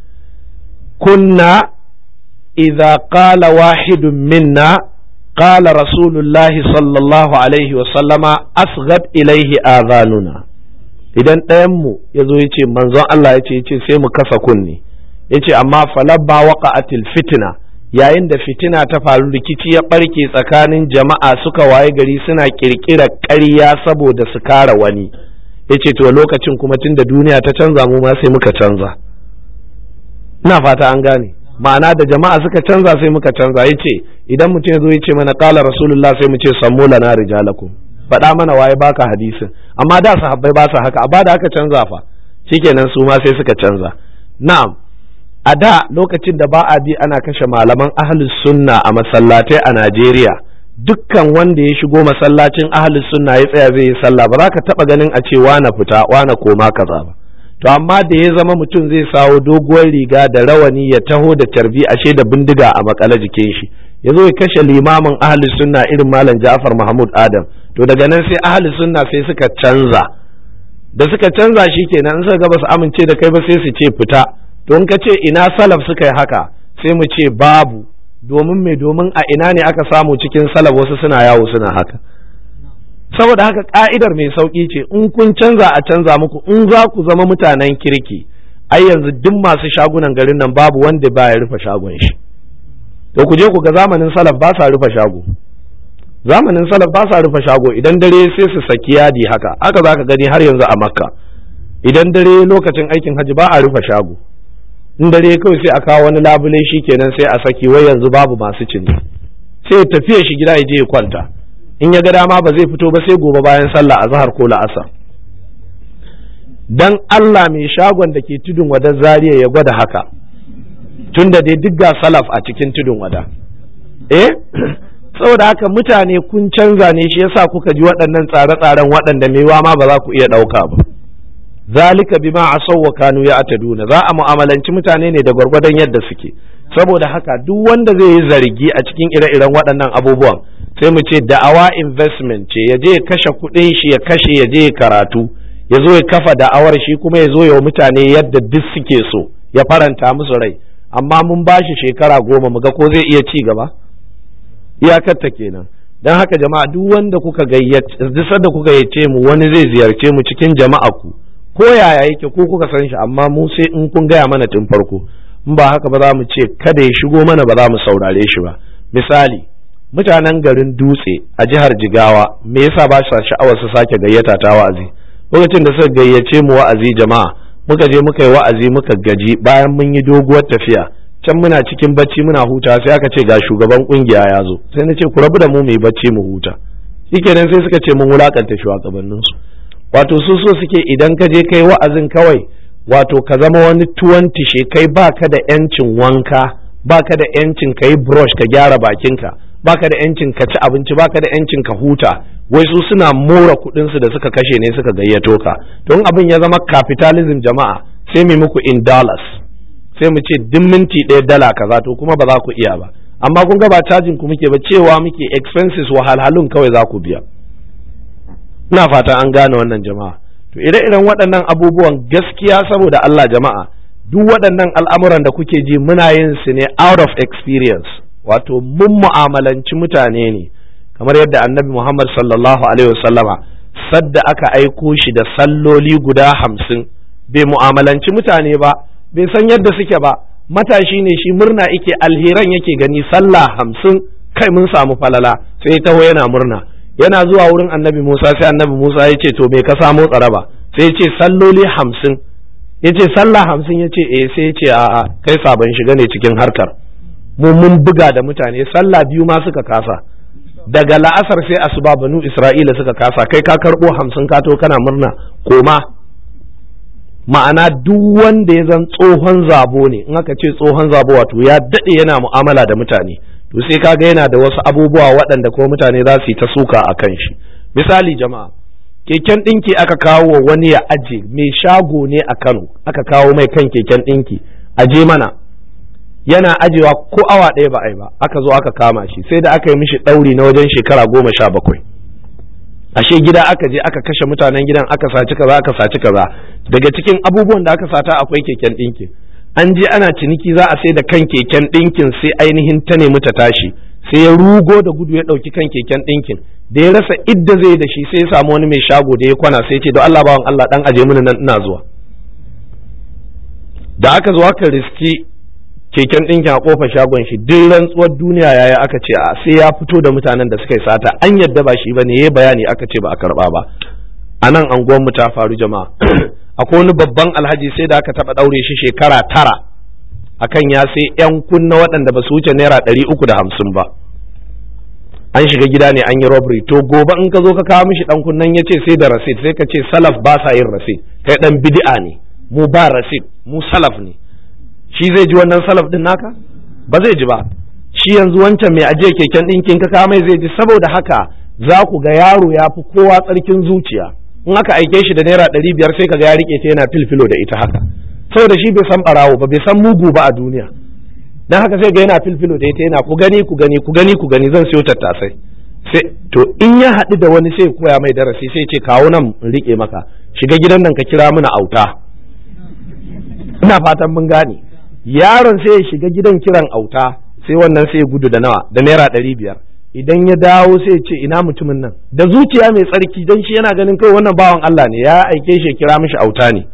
kunna idza qala wahidun minna qala rasulullahi sallallahu alaihi wa sallama asghat ilaihi adhanuna. Idan ɗayan mu yazo yace manzon Allah yace sai mu kasa kunni, yace amma falabba waqa'atil fitna, yayin da fitina ta faru rikici ya barke tsakanin jama'a suka waye gari suna kirkira ƙarya saboda su kare wani, yace to lokacin kuma tunda duniya ta canza mu ma sai muka canza. Ina fata an gane, ma'ana da jama'a suka canza sai muka canza. Yace idan mutum yazo yace mana qala rasulullah sai mu ce sammu lana rijalakum, faɗa mana waye baka hadisin. Amma da sahabbai ba su haka, amma da aka canza fa shikenan su ma sai suka canza. Na'am, a da lokacin da ba a bi ana kashe malaman ahlus sunna a masallatai a Najeriya, dukkan wanda ya shigo masallacin ahlus sunna ya tsaya zai yi sallah ba za ka taba ganin a ce wana fita wana koma kaza ba. To amma da ya zama mutum zai sawo doguwar riga da rawani ya taho da tarbi ashe da bindiga a makale jikin shi, ya zo ya kashe limamin ahlus sunna irin malam Ja'far Mahmud Adam, to daga nan sai ahlus sunna sai suka canza. Da suka canza shi kenan in suka ga ba su amince da kai ba sai su ce fita. To in ka ce ina salaf suka yi haka sai mu ce babu, domin a ina ne aka samu cikin salaf wasu suna yawo suna haka. Saboda haka ka'idar mai sauki ce, in kun canza a canza muku, in za ku zama mutanen kirki ai yanzu duk masu shagunan garin nan babu wanda ba ya rufe shagon shi. To ku je ku ga zamanin salaf ba sa rufe shago, zamanin salaf ba sa rufe shago, idan dare sai su saki yadi haka za ka gani har yanzu a Makka. Idan dare lokacin aikin hajji ba a rufe shago, in dare kawai sai a kawo wani labule shi kenan sai a saki, wai yanzu babu masu cini, sai ya tafiya shi gida ya je ya kwanta, in ya ga dama ba zai fito ba sai gobe bayan sallah azhar ko la'asar. Dan Allah mai shagon da ke tudun wada Zaria ya gwada haka, tunda dai duk ga salaf a cikin tudun wada. Saboda haka mutane kun canza ne, shi yasa kuka ji waɗannan tsare-tsaren waɗanda maiwa ma ba za ku iya ɗauka ba. Zalika bima asaw wa kanu ya'taduna, za a mu'amalanci mutane ne da gwargwadon yadda suke. Saboda haka duk wanda zai yi zargi a cikin ire-iren waɗannan abubuwan sai mu ce da'awa investment ce, ya je ya kashe kuɗin shi, ya kashe, ya je ya karatu, ya zo ya kafa da'awar shi kuma ya zo ya mutane yadda duk suke so, ya faranta musu rai. Amma mun ba shi shekara 10 mu ga ko zai iya ci gaba, iyakarta kenan. Dan haka jama'a duk wanda kuka gayyace, duk sanda kuka gayyace mu wani zai ziyarce mu cikin jama'a ku, ko yaya yake ko kuka san shi, amma mu sai in kun gaya mana tun farko, in ba haka ba za mu ce kada ya shigo mana, ba za mu saurare shi ba. Misali, mutanen garin Dutse a jihar Jigawa me yasa ba sa sha'awar su sake gayyata ta wa'azi? Lokacin da suka gayyace mu wa'azi jama'a, muka je muka yi wa'azi muka gaji, bayan mun yi doguwar tafiya can muna cikin bacci muna huta sai aka ce ga shugaban kungiya ya zo, sai na ce ku rabu da mu yi bacci mu huta. Shikenan sai suka ce mun wulakanta shugabanninsu. Wato su so suke idan ka je kai wa'azin kawai wato ka zama wani tuwon tishe, kai baka da yancin wanka, baka da yancin ka yi brush ka gyara bakinka, baka da yancin ka ci abinci, baka da yancin ka huta. Wai su suna more kuɗin su da suka kashe ne suka gayyato ka. Don abin ya zama capitalism jama'a, sai mu muku in dollars, sai mu ce duk minti ɗaya dala kaza, to kuma ba za ku iya ba. Amma kun ga ba cajin ku muke ba, cewa muke expenses wahalhalun kawai za ku biya. Ina fata an gane wannan jama'a. To ire-iren waɗannan abubuwan gaskiya saboda Allah jama'a, duk waɗannan al'amuran da kuke ji muna yin su ne out of experience, wato mun mu'amalanci mutane ne kamar yadda annabi Muhammad sallallahu alaihi wasallama sadda aka aiko shi da salloli guda 50 bai mu'amalanci mutane ba, bai san yadda suke ba, matashi ne shi, murna yake, alheran yake gani, sallah 50 kai mun samu falala, sai taho yana murna. Yana zuwa wurin annabi Musa, sai annabi Musa ya ce to me ka samo tsaraba, sai ya ce salloli 50, ya ce sallah 50, ya ce sai ya ce a'a kai sabon shiga ne cikin harkar, mu mun buga da mutane, sallah 2 ma suka kasa, daga la'asar sai asuba banu Isra'ila suka kasa, kai ka karbo 50 ka to kana murna, koma. Ma'ana duk wanda ya zan tsohon zabo ne, in aka ce tsohon zabo wato ya dade yana mu'amala da mutane, to sai kaga yana da wasu abubuwa waɗanda ko mutane za su yi ta suka a kan shi. Misali jama'a, keken ɗinki aka kawo wa wani ya aje, mai shago ne a Kano, aka kawo mai kan keken ɗinki, aje mana, yana ajewa ko awa ɗaya ba a yi ba, aka zo aka kama shi, sai da aka yi mishi ɗauri na wajen shekara 17. Ashe gida aka je aka kashe mutanen gidan, aka saci kaza aka saci kaza. Daga cikin abubuwan da aka sata akwai keken ɗinkin. An je ana ciniki za a sai da kan keken ɗinkin, sai ainihin ta nemi ta tashi, sai ya rugo da gudu ya ɗauki kan keken ɗinkin, da ya rasa idda zai da shi sai ya samu wani mai shago da ya kwana, sai ya ce don Allah bawan Allah dan aje mini nan ina zuwa. Da aka zo aka riski keken ɗinkin a kofar shagon shi, duk rantsuwar duniya yaya aka ce a sai ya fito da mutanen da suka yi sata, an yadda ba shi bane, yayi bayani aka ce ba a karba ba. A nan anguwan mu ta faru jama'a. Akwai wani babban alhaji sai da aka taba daure shi shekara 9 akan ya sai yan kunna waɗanda ba su wuce naira 350 ba. An shiga gida ne an yi robbery, to gobe in ka zo ka kawo mishi dan kunnan ya ce sai da receipt, sai ka ce salaf ba sa yin receipt, kai dan bid'a ne, mu ba receipt, mu salaf ne. Shi zai ji wannan salaf din naka? Ba zai ji ba. Shi yanzu wancan mai ajiye keken ɗinkin ka kawo mai zai ji. Saboda haka za ku ga yaro ya fi kowa tsarkin zuciya, in aka aike shi da naira 500 sai kaga ya rike ta yana filfilo da ita haka, saboda shi bai san barawo ba, bai san mugu ba a duniya, dan haka sai ga yana filfilo da ita yana ku gani ku gani ku gani ku gani zan siyo tattasai. Sai to in ya haɗu da wani sai koya mai darasi, sai ce kawo nan in rike maka, shiga gidan nan ka kira mana auta. Ina fatan mun gane. Yaron sai ya shiga gidan kiran auta, sai wannan sai ya gudu da nawa, da naira 500. Idan ya dawo sai ce ina mutumin nan, da zuciya mai tsarki, don shi yana ganin kai wannan bawan Allah ne, ya aike shi kira mishi auta ne.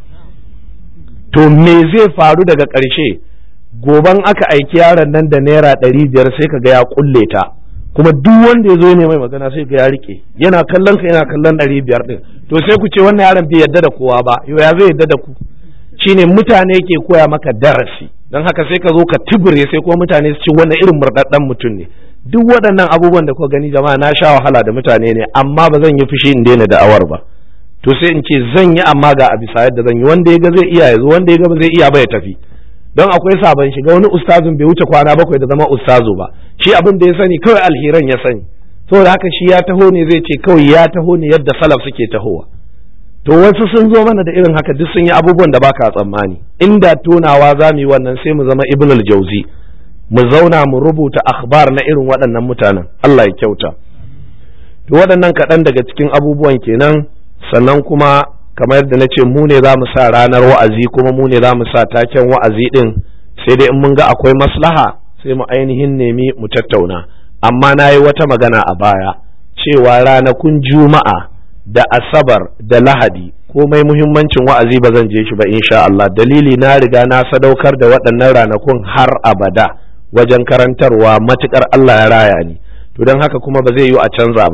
To me zai faru daga ƙarshe? Goban aka aiki yaron nan da naira 500 sai kaga ya kulle ta, kuma duk wanda ya zo ne mai magana sai ga ya rike, yana kallon ka yana kallon 500 din. To sai ku ce wannan yaron bai yadda da kowa ba, yo ya zai yadda da ku? Shine mutane ke koya maka darasi, don haka sai ka zo ka tibire, sai kuma mutane su ci wannan irin murdaddan mutum ne. Duk waɗannan abubuwan da kuka gani jama'a, na sha wahala da mutane ne, amma ba zan yi fushi in daina da'awar ba. To sai in ce zan yi, amma ga a bisa yadda zan yi, wanda ya ga zai iya ya zo, wanda ya ga ba zai iya ba ya tafi. Don akwai sabon shiga, wani ustazun bai wuce kwana 7 da zama ustazu ba, shi abin da ya sani kawai alheran ya sani, saboda haka shi ya taho ne zai ce kawai ya taho ne yadda salaf suke tahowa. To wasu sun zo mana da irin haka, duk sun yi abubuwan da baka tsammani. Inda tonawa za mu yi wannan sai mu zama Ibn al-Jawzi, mu zauna mu rubuta akhbar na irin waɗannan mutanen. Allah ya kyauta. To waɗannan kaɗan daga cikin abubuwan kenan. Sannan kuma kamar yadda na ce, mu ne za mu sa ranar wa'azi, kuma mu ne za mu sa taken wa'azi ɗin, sai dai in mun ga akwai maslaha sai mu ainihin nemi mu tattauna. Amma na yi wata magana a baya cewa ranakun Juma'a da Asabar da Lahadi komai muhimmancin wa'azi ba zan je shi ba insha Allah. Dalili na riga na sadaukar da waɗannan ranakun har abada wajen karantarwa, matukar Allah ya raya ni. To don haka kuma ba zai yi a canza ba.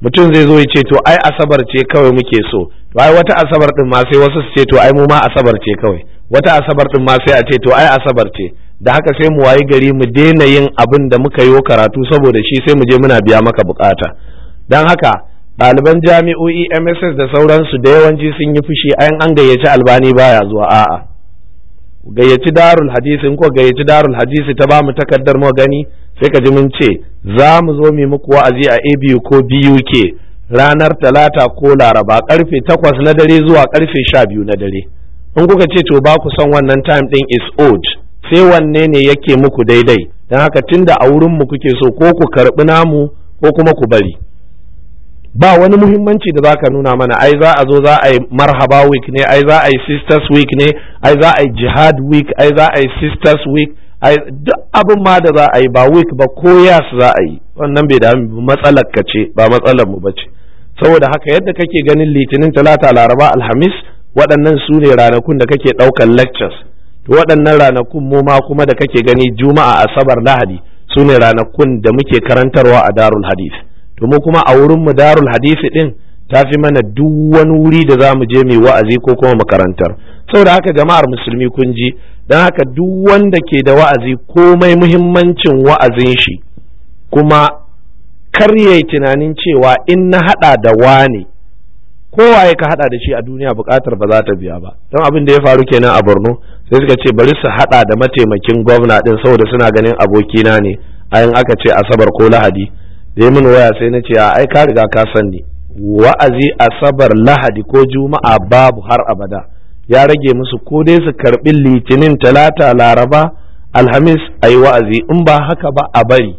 mutum zai zo ya ce to ai asabar ce kawai muke so, to ai wata asabar din ma sai wasu su ce to ai mu ma asabar ce kawai, wata asabar din ma sai a ce to ai asabar ce. Da haka sai mu wayi gari mu daina yin abin da muka yi karatu saboda shi, sai mu je muna biya maka bukata. Dan haka ɗaliban jami'o'i, MSS da sauransu da yawanci sun yi fushi ayan an gayyaci Albani baya zuwa. A'a, gayyaci Darul Hadisi, in ko gayyaci Darul Hadisi ta ba mu takardar mu gani, sai ka ji mun ce za mu zo mu muku wa'azi a ABU ko BUK ranar Talata ko Laraba karfe 8 na dare zuwa karfe 12 na dare. In kuka ce to ba ku son wannan time din is old, sai wanne ne yake muku daidai? Dan haka tunda a wurin mu kuke so, ko ku karbi namu ko kuma ku bari. Ba wani muhimmanci da zaka nuna mana ai za a zo za a yi marhaba week ne, ai za a yi sisters week ne, ai za a yi jihad week, ai za a yi sisters week, ai duk abin ma da za a yi ba week ba ko yas za a yi, wannan bai da matsalar ka ce, ba matsalar mu bace. Saboda haka yadda kake ganin Litinin, Talata, Laraba, Alhamis, waɗannan su ne ranakun da kake ɗaukar lectures, to waɗannan ranakun mu ma kuma da kake gani Juma'a, Asabar, Lahadi su ne ranakun da muke karantarwa a Darul Hadith. To mu kuma a wurin mu Darul Hadith din ta fi mana duk wani wuri da za mu je mai wa'azi ko kuma makarantar. Saboda haka jama'ar musulmi kun ji, don haka duk wanda ke da wa'azi komai muhimmancin wa'azin shi, kuma kar yayi tunanin cewa in na hada da wane, kowaye ka hada da shi a duniya bukatar ba za ta biya ba. Don abin da ya faru kenan a Borno, sai suka ce bari su hada da mataimakin gwamna din saboda suna ganin abokina ne, ayin aka ce Asabar ko Lahadi, da yi min waya sai na ce ai ka riga ka san ni, wa'azi Asabar, Lahadi ko Juma'a babu har abada. Ya rage musu ko dai su karbi Litinin, Talata, Laraba, Alhamis ayi wa'azi, in ba haka ba a bari.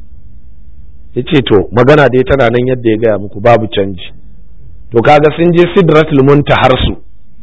Yace to magana dai tana nan yadda ya gaya muku, babu canji. To kaga sun je Sidratul Muntahar su,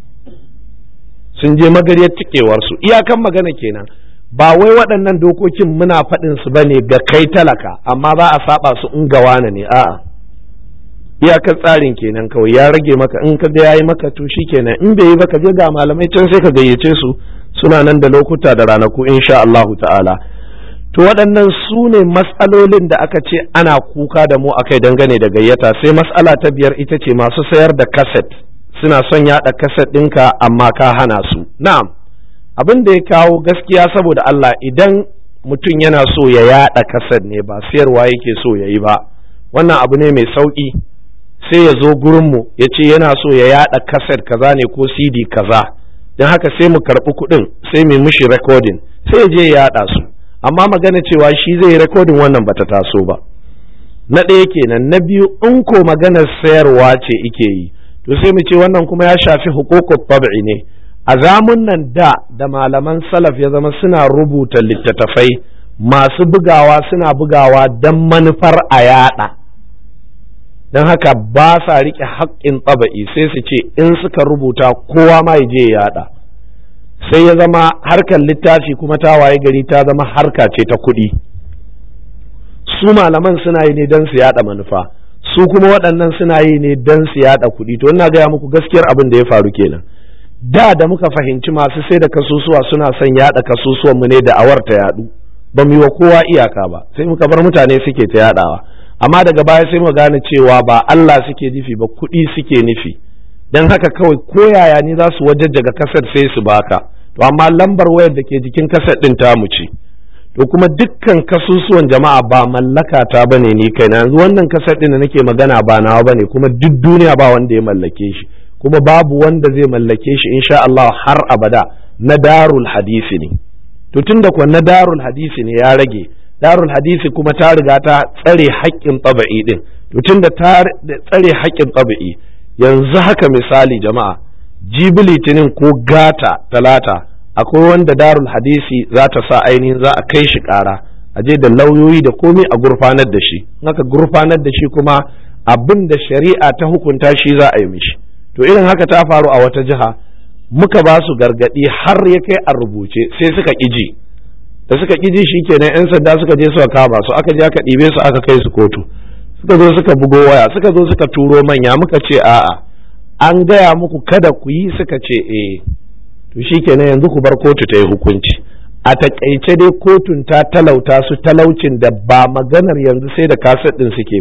sun je magariyar tikewar su, iyakan magana kenan. Ba wai waɗannan dokokin muna faɗin su bane ga kai talaka, amma ba a saba su in gawana ne, a'a. Iyakar tsarin kenan kawai, ya rage maka, in ka ga yayi maka to shikenan, in bai yi ba ka je ga malamai can sai ka gayyace su, suna nan da lokuta da ranaku insha Allahu ta'ala. To waɗannan su ne mas'alolin da aka ce ana kuka da mu akai dangane da gayyata. Sai mas'ala ta biyar ita ce masu sayar da kaset, suna son yaɗa kaset ɗinka amma ka hana su. Na'am, abin da ya kawo gaskiya saboda Allah, idan mutum yana so ya yaɗa kaset ne, ba sayarwa yake so ya yi ba, wannan abu ne mai sauƙi. Sai ya zo gurinmu ya ce yana so ya yaɗa kaset kaza ne ko CD kaza, don haka sai mu karɓi kuɗin, sai mu mishi recording, sai ya je ya yaɗa su. Amma magana cewa shi zai yi recording, wannan bata taso ba. Na ɗaya kenan. Na biyu, in ko maganar sayarwa ce ike yi, to sai mu ce wannan kuma ya shafi hukukut tab'i ne. A zamun nan da malaman salaf ya zama suna rubuta littattafai, masu bugawa suna bugawa don manufar a yaɗa, don haka ba sa riƙe haƙƙin taba'i, sai su ce in suka rubuta kowa ma ya je ya yaɗa. Sai ya zama harkar littafi kuma ta waye gari ta zama harka ce ta kuɗi. Su malaman suna yi ne don su yaɗa manufa, su kuma waɗannan suna yi ne don su yaɗa kuɗi. To ina gaya muku gaskiyar abin da ya faru kenan. Da muka fahimci masu sai da kasusuwa suna son yaɗa kasusuwan mu ne da awar ta yaɗu, ba mu yi wa kowa iyaka ba, sai muka bar mutane suke ta yaɗawa. Amma daga baya sai mu gane cewa ba Allah suke nufi ba, kuɗi suke nufi. Don haka kawai ko yaya ne za su wajajjaga kaset sai su baka, to amma lambar wayar da ke jikin kaset ɗin tamu ce. To kuma dukkan kasusuwan jama'a ba mallaka ta bane ni kai na, yanzu wannan kaset ɗin da nake magana ba nawa bane, kuma duk duniya ba wanda ya mallake shi, kuma babu wanda zai mallake shi insha Allah har abada. Na Darul Hadisi ne. To tunda kuwa na Darul Hadisi ne, ya rage Darul Hadisi kuma ta riga ta tsare haƙƙin tabi'i din. To tunda ta tsare haƙƙin tabi'i, yanzu haka misali jama'a, jibi Litinin ko gata Talata akwai wanda Darul Hadisi za ta sa ainihin za a kai shi ƙara, a je da lauyoyi da komai a gurfanar da shi. Haka gurfanar da shi kuma abin da shari'a ta hukunta shi za a yi mishi. To irin haka ta faru a wata jiha, muka ba su gargaɗi har ya kai a rubuce, sai suka ƙiji. Da suka ƙiji shi kenan 'yan sanda suka je suka kama su, aka je aka ɗibe su aka kai su kotu. Suka zo suka bugo waya, suka zo suka turo manya, muka ce a'a, an gaya muku kada ku yi, suka ce eh. To shi kenan yanzu ku bar kotu ta yi hukunci. A taƙaice dai kotun ta talauta su talaucin da ba maganar yanzu sai da kaset ɗin suke ba,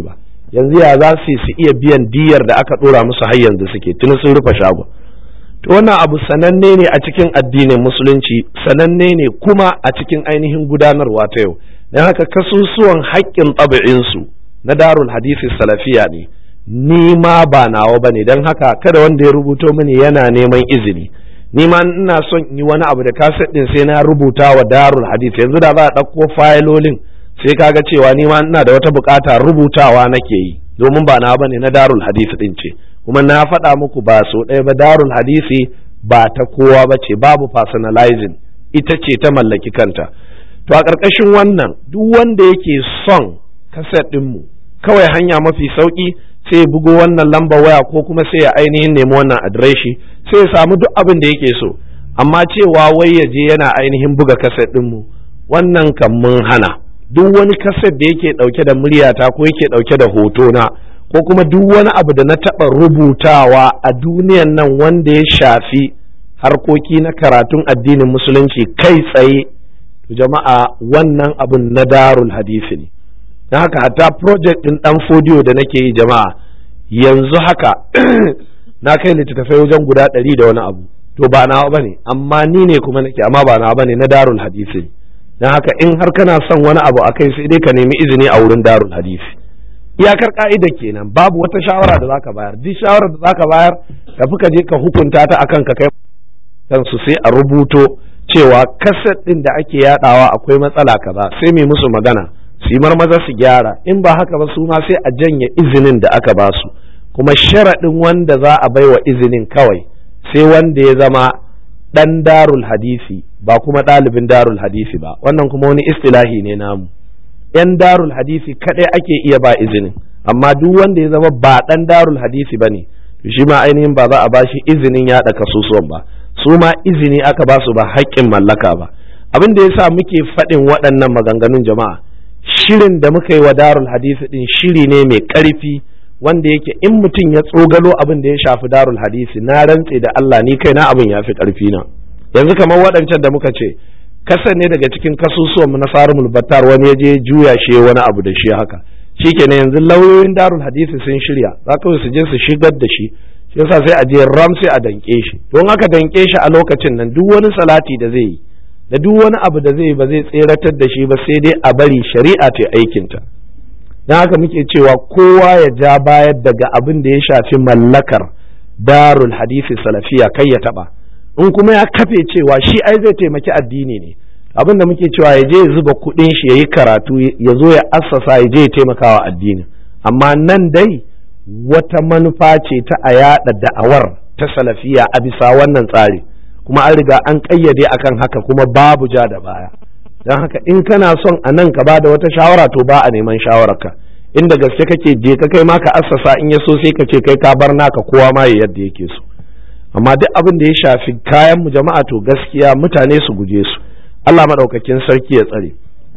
yanzu ya za su iya biyan diyar da aka ɗora musu har yanzu suke tuni sun rufe shago. To wannan abu sananne ne a cikin addinin musulunci, sananne ne kuma a cikin ainihin gudanarwa ta yau. Don haka kasusuwan haƙƙin ɗabi'insu na Darul Hadisi Salafiya ne, ni ma ba nawa ba ne, don haka kada wanda ya rubuto mini yana neman izini. Ni ma ina son yi wani abu da kaset ɗin sai na rubuta wa Darul Hadisi. Yanzu da za a ɗauko fayilolin sai kaga cewa ni ma ina da wata bukata rubutawa nake yi, domin ba nawa ba ne, na Darul Hadisi ɗin ce. Kuma na faɗa muku ba so ɗaya ba, Darul Hadisi ba ta kowa ba ce, babu personalizing, ita ce ta mallaki kanta. To a ƙarƙashin wannan duk wanda yake son kaset ɗinmu kawai hanya mafi sauƙi sai ya bugo wannan lambar waya ko kuma sai ya ainihin nemi wannan adireshi sai ya samu duk abin da yake so. Amma cewa wai ya je yana ainihin buga kaset ɗinmu, wannan kan mun hana. Duk wani kaset da yake ɗauke da muryata ko yake ɗauke da hotona ko kuma duk wani abu da na taɓa rubutawa a duniyan nan wanda ya shafi harkoki na karatun addinin musulunci kai tsaye, jama'a wannan abin na Darul Hadisi ne. Don haka hatta project ɗin ɗan fodiyo da nake yi jama'a yanzu haka na kai littattafai wajen guda 100 da wani abu, to ba nawa bane, amma ni ne kuma nake, amma ba nawa bane, na Darul Hadisi ne. Don haka in har kana son wani abu akai sai dai ka nemi izini a wurin Darul Hadisi. Iyakar ka'ida kenan, babu wata shawara da zaka bayar. Duk shawarar da zaka bayar tafi ka je ka hukunta ta akan ka kai kansu sai a rubuto cewa kaset ɗin da ake yadawa akwai matsala kaza, sai mai musu magana su yi marmaza su gyara. In ba haka ba su ma sai a janye izinin da aka ba su. Kuma sharaɗin wanda za a baiwa izinin kawai sai wanda ya zama ɗan Darul Hadisi ba kuma ɗalibin Darul Hadisi ba. Wannan kuma wani istilahi ne namu. 'Yan Darul Hadisi kaɗai ake iya ba izinin, amma duk wanda ya zama ba ɗan Darul Hadisi ba ne, to shi ma ainihin ba za a ba shi izinin yaɗa kasusuwan ba. Su ma izini aka ba su ba haƙƙin mallaka ba. Abin da ya sa muke faɗin waɗannan maganganun jama'a, shirin da muka yi wa Darul Hadisi ɗin shiri ne mai ƙarfi wanda yake in mutum ya tsogalo abin da ya shafi Darul Hadisi, na rantse da Allah ni kai na abin ya fi ƙarfi na. Yanzu kamar waɗancan da muka ce kasan ne daga cikin kasusuwan na Sarumul Battar, wani ya je juya shi wani abu da shi haka, shikenan yanzu lauyoyin Darul Hadisi sun shirya za kawai su je su shigar da shi yasa sai a je ram sai a danke shi. Don haka danke shi a lokacin nan duk wani salati da zai yi da duk wani abu da zai yi ba zai tseratar da shi ba, sai dai a bari shari'a ta aikinta. Don haka muke cewa kowa ya ja bayar daga abin da ya shafi mallakar Darul Hadisi Salafiya kai ya taba. In kuma ya kafe cewa shi ai zai taimaki addini ne, abin da muke cewa ya je ya zuba kuɗin shi ya yi karatu, ya zo ya assasa, ya je ya taimakawa addini. Amma nan dai wata manufa ce ta a yaɗa da'awar ta salafiya a bisa wannan tsari, kuma an riga an ƙayyade akan haka, kuma babu ja da baya. Don haka in kana son a nan ka bada wata shawara to ba a neman shawararka, inda gaske kake je ka kai ma ka assasa, in ya so sai ka ce kai ka bar naka kowa ma ya yadda yake so. Amma duk abin da ya shafi kayan mu jama'a to gaskiya mutane su guje su. Allah madaukakin sarki ya tsare.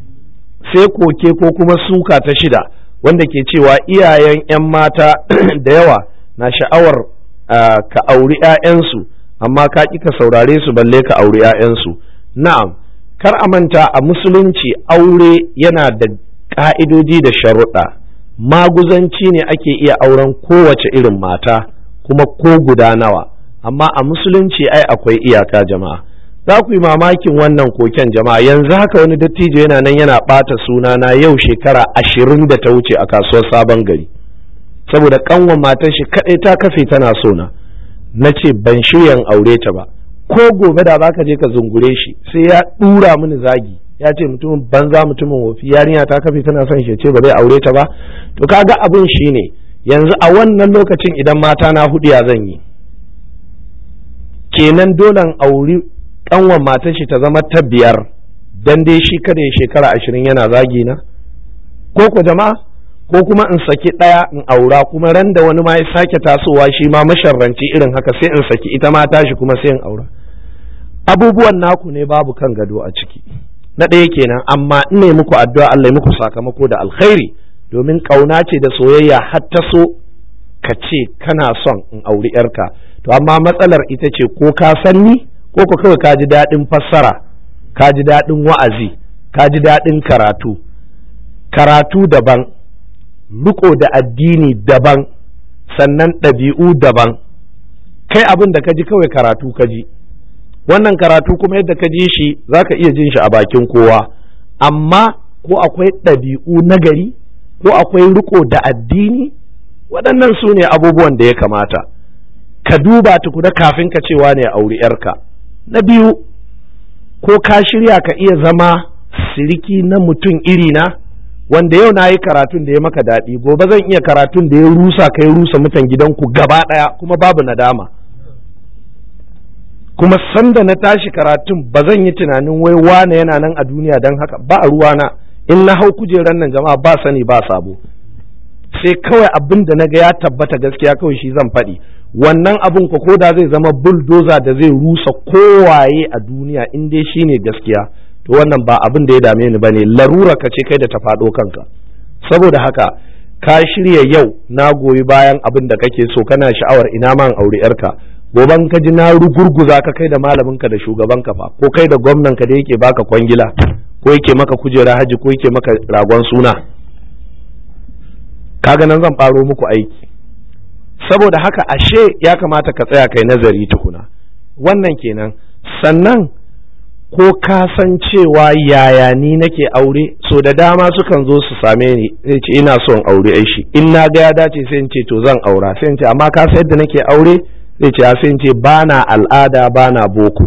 Sai koke ko kuma suka ta shida wanda ke cewa iyayen 'yan mata da yawa na sha'awar ka auri 'ya'yansu amma ka ƙi ka saurare su balle ka auri 'ya'yansu. Na'am, kar a manta a musulunci aure yana da ƙa'idodi da sharuɗa. Maguzanci ne ake iya auren kowace irin mata kuma ko guda nawa, amma a musulunci ai akwai iyaka jama'a. Za ku yi mamakin wannan koken jama'a, yanzu haka wani dattijo yana nan yana ɓata sunana yau shekara 20 da ta wuce a kasuwar Sabon Gari, saboda kanwan matar shi kaɗai ta kafe tana sona. Na ce ban shirya aure ta ba, ko gobe da zaka je ka zungure shi sai ya ɗura mini zagi, ya ce mutumin banza mutumin wofi, yarinya ta kafe tana son shi, ce ba zai aure ta ba. To kaga abin shine yanzu a wannan lokacin idan mata na hudu ya zan yi kenan, dole auri kanwan matar shi ta zama ta 5 dan dai shi kada ya shekara 20 yana zagi na, ko jama'a, ko kuma in saki ɗaya in aura, kuma ran da wani ma ya sake tasowa shi ma masharranci irin haka sai in saki ita ma tashi kuma sai in aura. Abubuwan naku ne babu kan gado a ciki. Na ɗaya kenan, amma in ne muku addu'a Allah ya muku sakamako da alkhairi, domin ƙauna ce da soyayya har ta so ka ce kana son in auri yarka. To amma matsalar ita ce ko ka san ni ko ko kawai ka ji daɗin fassara, ka ji daɗin wa'azi, ka ji daɗin karatu. Karatu daban, riko da addini daban, sannan ɗabi'u daban. Kai abin da ka ji kawai karatu ka ji, wannan karatu kuma yadda ka ji shi za ka iya jin shi a bakin kowa, amma ko akwai ɗabi'u nagari ko akwai riko da addini, waɗannan su ne abubuwan da ya kamata ka duba tukuna kafin ka cewa ne auri yarka. Na biyu, ko ka shirya ka iya zama siriki na mutum irina, wanda yau na yi karatun da ya maka daɗi, gobe zan iya karatun da ya rusa ka ya rusa mutan gidanku gaba ɗaya kuma babu nadama. Kuma sanda na tashi karatun ba zan yi tunanin wai wane yana nan a duniya don haka ba a ruwana, in na hau kujeran nan jama'a ba sani ba sabo, sai kawai abin da na ga ya tabbata gaskiya kawai shi zan faɗi. Wannan abin ko da zai zama bulldozer da zai rusa kowaye a duniya in dai shine gaskiya, to wannan ba abin da ya dame ni bane, larura ka ce kai da ta faɗo kanka. Saboda haka ka shirya yau na goyi bayan abin da kake so, kana sha'awar ina ma aure yarka, goban ka ji na rugurguza ka kai da malaminka da shugabanka fa, ko kai da gwamnanka da yake baka kwangila ko yake maka kujera haji ko yake maka ragon suna, kaga nan zan faro muku aiki. Saboda haka ashe ya kamata ka tsaya kai nazari tukuna, wannan kenan. Sannan ko ka san cewa yaya ni nake aure, so da dama sukan zo su same ni sai ce ina son aure ai shi, in na ga ya dace sai in ce to zan aura, sai in ce amma ka san yadda nake aure, sai ce sai in ce bana al'ada bana boko.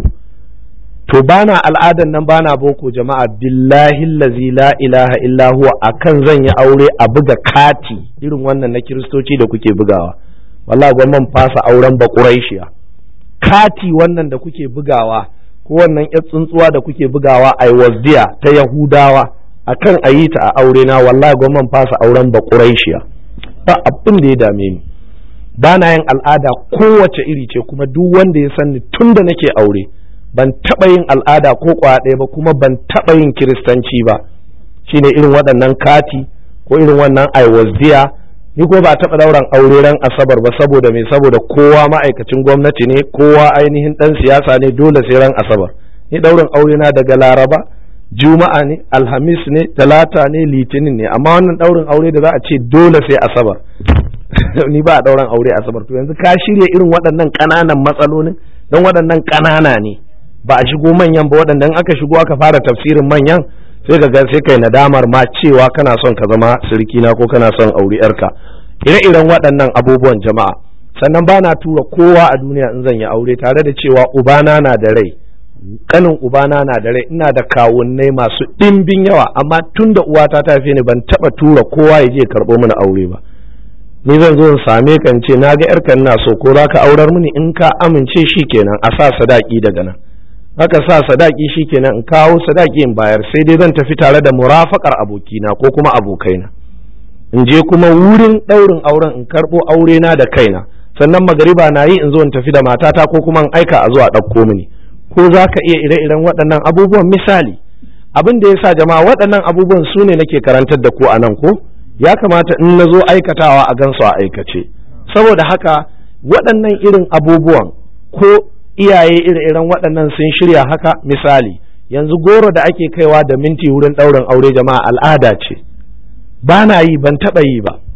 To bana al'adan nan bana boko jama'a, billahi allazi la ilaha illa huwa, akan zan yi aure a buga kati irin wannan na kiristoci da kuke bugawa, wallahi gwamman fasa auren bakuraishiya. Kati wannan da kuke bugawa ko wannan yar tsuntsuwa da kuke bugawa a wasdiya ta Yahudawa akan ayi ta a aure na, wallahi gwamman fasa auren bakuraishiya. Ba abin da ya dame ni, bana yin al'ada kowace iri ce, kuma duk wanda ya san ni tun da nake aure ban taɓa yin al'ada ko kwaya ɗaya ba, kuma ban taɓa yin kiristanci ba. Shine irin waɗannan kati ko irin wannan aiwazdiya. Ni ko ba taɓa ɗauran aure ran asabar ba, saboda me? Saboda kowa ma'aikacin gwamnati ne, kowa ainihin ɗan siyasa ne, dole sai ran asabar. Ni ɗaurin aure na daga Laraba, Juma'a ne, Alhamis ne, Talata ne, Litinin ne, amma wannan ɗaurin aure da za a ce dole sai asabar ni ba a ɗauran aure asabar. To yanzu ka shirya irin waɗannan ƙananan matsalolin, don waɗannan ƙanana ne, ba a shigo manyan ba, waɗanda aka shigo aka fara tafsirin manyan sai ka ga sai kai nadamar ma cewa kana son ka zama sirikina ko kana son auri yarka. Ire-iren waɗannan abubuwan jama'a. Sannan ba na tura kowa a duniya in zan yi aure, tare da cewa ubana na da rai, kanin ubana na da rai, ina da kawunnai masu ɗimbin yawa, amma tun da uwata ta fi ni ban taɓa tura kowa ya je karɓo mini aure ba. Ni zan zo in same ka in ce na ga yarka ina so, ko za ka aurar mini? In ka amince shi kenan a sa sadaki daga nan. Haka sa sadaki shi kenan, in kawo sadaki in bayar, sai dai zan tafi tare da murafakar abokina ko kuma abokaina, in je kuma wurin ɗaurin auren in karɓo aure na da kaina, sannan magariba na yi in zo in tafi da matata ko kuma in aika a zo a ɗauko mini. Ko za ka iya ire-iren waɗannan abubuwan? Misali, abin da ya sa jama'a waɗannan abubuwan su ne nake karantar da ku a nan, ko ya kamata in na zo aikatawa a gansu a aikace. Saboda haka waɗannan irin abubuwan, ko iyaye ire-iren waɗannan sun shirya haka. Misali, yanzu goro da ake kaiwa da minti wurin ɗaurin aure jama'a al'ada ce, ba na yi, ban taɓa yi ba.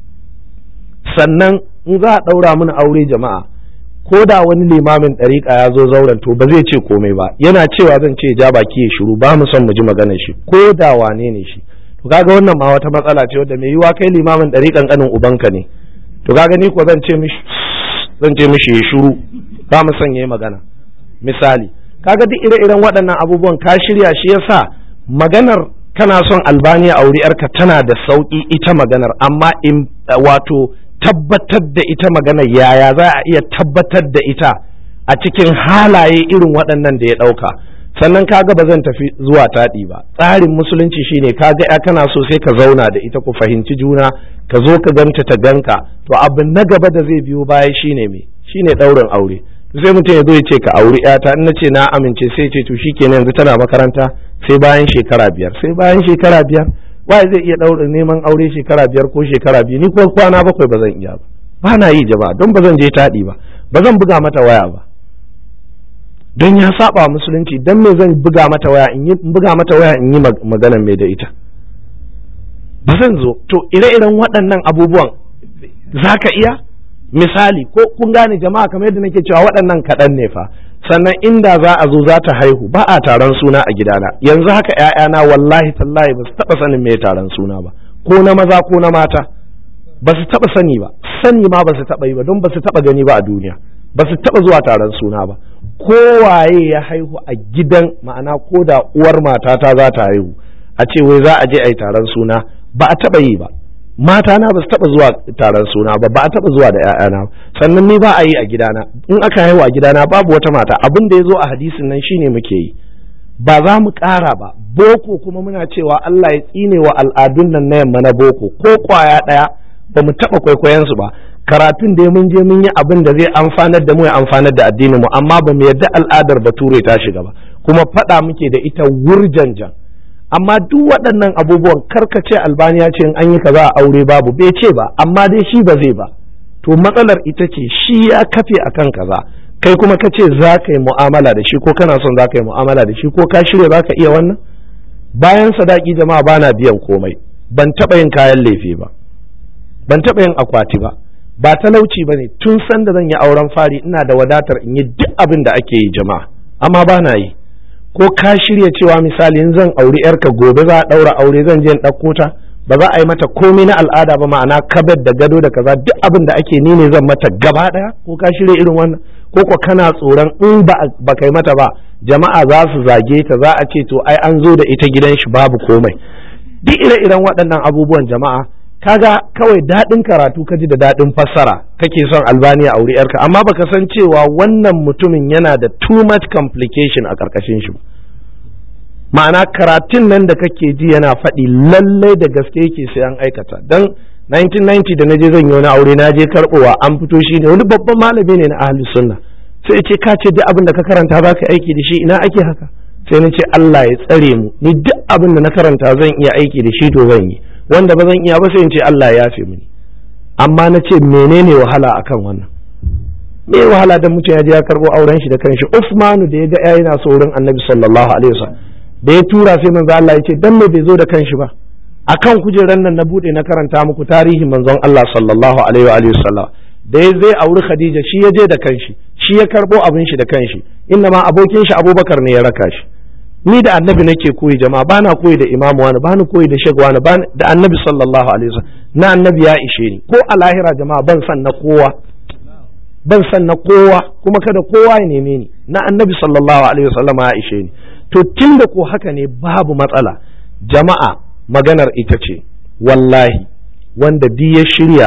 Sannan in za a ɗaura mini aure jama'a, ko da wani limamin ɗariƙa ya zo zauren, to ba zai ce komai ba, yana cewa zan ce ja baki ya shiru, ba mu son mu ji maganar shi, ko da wane ne shi. To kaga wannan ma wata matsala ce wadda mai yiwa kai limamin ɗariƙan ƙanin ubanka ne, to kaga ni ko zan ce mishi ya shiru, ba mu son yayi magana. Misali, kaga duk ire-iren waɗannan abubuwan ka shirya, shi yasa maganar kana son Albani auri yarka tana da sauƙi ita maganar, amma in wato tabbatar da ita maganar, yaya za a iya tabbatar da ita a cikin halaye irin waɗannan da ya ɗauka. Sannan kaga ba zan tafi zuwa taɗi ba. Tsarin musulunci shine kaga ya kana so sai ka zauna da ita, ku fahimci juna, ka zo ka ganta ta ganka, to abin na gaba da zai biyo baya shine me? Shine ɗaurin aure. Sai mutum ya zo ya ce ka auri ƴata, in na ce na amince, sai ce to shikenan yanzu tana makaranta, sai bayan shekara 5. Sai bayan shekara 5 wai zai iya ɗaurin neman aure shekara 5 ko shekara 2? Ni ko kwana 7 ba zan iya ba. Ba na yi jama'a, don ba zan je taɗi ba, ba zan buga mata waya ba, don ya saba musulunci. Dan me zan buga mata waya in yi magana mai da ita? ba zan zo. To ire-iren waɗannan abubuwan za ka iya misali, ko kun gane jama'a, kamar yadda nake cewa waɗannan kaɗan ne fa. Sannan inda za a zo za ta haihu ba a taron suna a gidana yanzu haka, ‘ya'yana wallahi tallahi ba su taɓa sanin me taron suna ba, ko na maza ko na mata ba su taɓa sani ba, sani ma ba su taɓa yi ba, don ba su taɓa gani ba a duniya, ba su taɓa zuwa taron suna ba. Kowaye ya haihu a gidan, ma'ana ko da uwar matata za ta haihu a ce wai za a je a yi taron suna, ba a taɓa yi ba. Mata na ba su taɓa zuwa taron suna ba, ba a taɓa zuwa da ‘ya'yana. Sannan ni ba a yi a gidana, in aka haihu a gidana babu wata mata. Abin da ya zo a hadisin nan shine muke yi, ba za mu ƙara ba. Boko kuma muna cewa Allah ya tsine wa al'adun nan na yamma na boko, ko kwaya ɗaya ba mu taɓa kwaikwayon su ba. Karatun da mun je mun yi abin da zai amfanar da mu ya amfanar da addinin mu, amma ba mu yarda al'adar bature ta shiga ba, kuma faɗa muke da ita wurjanjan. Amma duk waɗannan abubuwan karkace Albani ya ce in an yi kaza a aure babu, bai ce ba, amma dai shi ba zai ba. To matsalar ita ce shi ya kafe akan kaza, kai kuma ka ce za ka yi mu'amala da shi, ko kana son za ka yi mu'amala da shi, ko ka shirya za ka iya wannan. Bayan sadaki jama'a bana biyan komai, ban taɓa yin kayan lefe ba, ban taɓa yin akwati ba, ba talauci ba ne. Tun sanda zan yi auren fari ina da wadatar in yi duk abin da ake yi jama'a, amma bana yi. Ko ka shirya cewa misali in zan auri yarka gobe za a ɗaura aure, zan je in ɗauko ta, ba za a yi mata komai na al'ada ba, ma'ana kabet da gado da kaza, duk abin da ake ni ne zan mata gaba ɗaya. Ko ka shirya irin wannan, ko kana tsoron in ba kai mata ba jama'a za su zage ta, za a ce to ai an zo da ita gidan shi babu komai. Duk ire-iren waɗannan abubuwan jama'a, kaga kawai daɗin karatu ka ji da daɗin fassara kake son Albani ya auri yarka, amma baka san cewa wannan mutumin yana da too much complication a ƙarƙashin shi. Ma'ana karatun nan da kake ji yana faɗi lallai da gaske yake sai an aikata. Dan 1990 da naje zan yi wani aure, na je karɓowa, an fito shi ne wani babban malami ne na ahli sunna, sai ya ce ka ce duk abin da ka karanta za ka aiki da shi, ina ake haka? Sai na ce Allah ya tsare mu, ni duk abin da na karanta zan iya aiki da shi to zan yi, wanda ba zan iya ba sai in ce Allah ya yafe mini. Amma na ce menene wahala akan wannan? Me wahala dan mutum ya je ya karbo auren shi da kanshi? Usmanu da ya ga yana so wurin Annabi sallallahu alaihi wasallam, da ya tura sai manzo Allah ya ce dan me bai zo da kanshi ba? Akan kujeran nan na bude na karanta muku tarihin manzon Allah sallallahu alaihi wa alihi wasallam. Da ya zai auri Khadija shi ya je da kanshi, shi ya karbo abin shi da kanshi, inna ma abokin shi Abubakar ne ya raka shi. Ni da Annabi nake koyi jama'a, bana koyi da Imam wani, bana koyi da Sheikh wani, da Annabi sallallahu alaihi wasallam. Na Annabi ya ishe ni, ko a lahira jama'a ban san na kowa, ban san na kowa, kuma kada kowa ya neme ni. Na Annabi sallallahu alaihi wasallam ya ishe ni. To tunda ko haka ne babu matsala jama'a. Maganar ita ce wallahi wanda bi ya shirya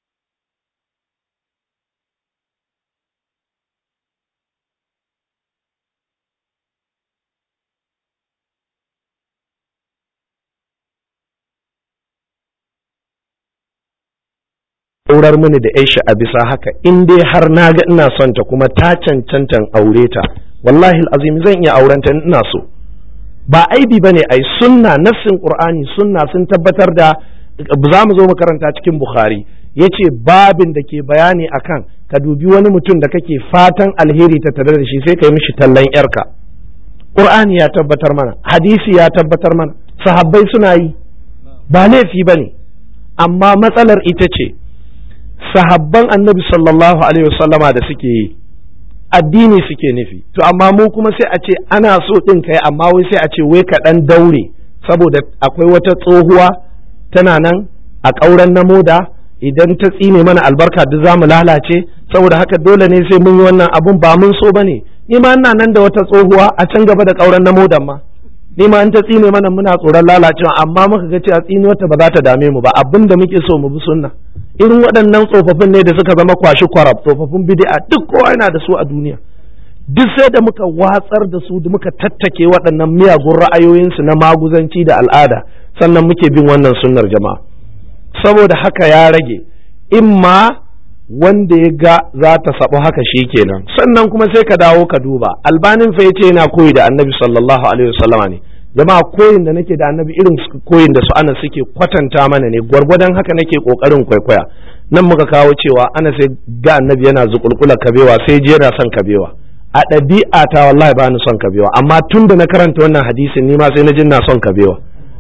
aurar mini da Aisha a bisa haka, in dai har na ga ina son ta kuma ta cancantan aure ta, wallahi azim zan iya aurenta ina so. Ba aibi bane ai, sunna, nassin Qur'ani, sunna sun tabbatar da. Za mu zo makaranta cikin Bukhari, yace babin da ke bayani akan ka dubi wani mutum da kake fatan alheri ta tare da shi sai ka yi mishi tallan yarka. Qur'ani ya tabbatar mana, hadisi ya tabbatar mana, sahabbai suna yi, ba laifi bane. Amma matsalar ita ce sahabban Annabi sallallahu alaihi wasallama da suke yi addini suke nufi, to amma mu kuma sai a ce ana so ɗin kai, amma wai sai a ce wai ka ɗan daure saboda akwai wata tsohuwa tana nan a ƙauren na moda, idan ta tsine mana albarka duk za mu lalace, saboda haka dole ne sai mun yi wannan abun, ba mun so ba ne. Ni ma ina nan da wata tsohuwa a can gaba da ƙauren na modan ma, ni ma in ta tsine mana muna tsoron lalacewa, amma muka ga cewa tsinuwarta ba za ta dame mu ba, abin da muke so mu bi sunna. Irin waɗannan tsofaffin ne da suka zama kwashi kwarab, tsofaffin bid'a, duk kowa yana da su a duniya. Duk sai da muka watsar da su, da muka tattake waɗannan miyagun ra'ayoyinsu na maguzanci da al'ada, sannan muke bin wannan sunnar jama'a. Saboda haka ya rage, imma wanda ya ga za ta sabu haka shi kenan, sannan kuma sai ka dawo ka duba. Albanin fa yace yana koyi da Annabi sallallahu alaihi wasallama ne. Jama'a koyin da nake da Annabi irin koyin da su Anas suke kwatanta mana ne, gwargwadon haka nake kokarin kwaikwaya. Nan muka kawo cewa Anas sai ga Annabi yana zukulkula kabewa, sai je yana son kabewa. A ɗabi'a ta wallahi ba ni son kabewa, amma tun da na karanta wannan hadisin ni ma sai na jin na son kabewa.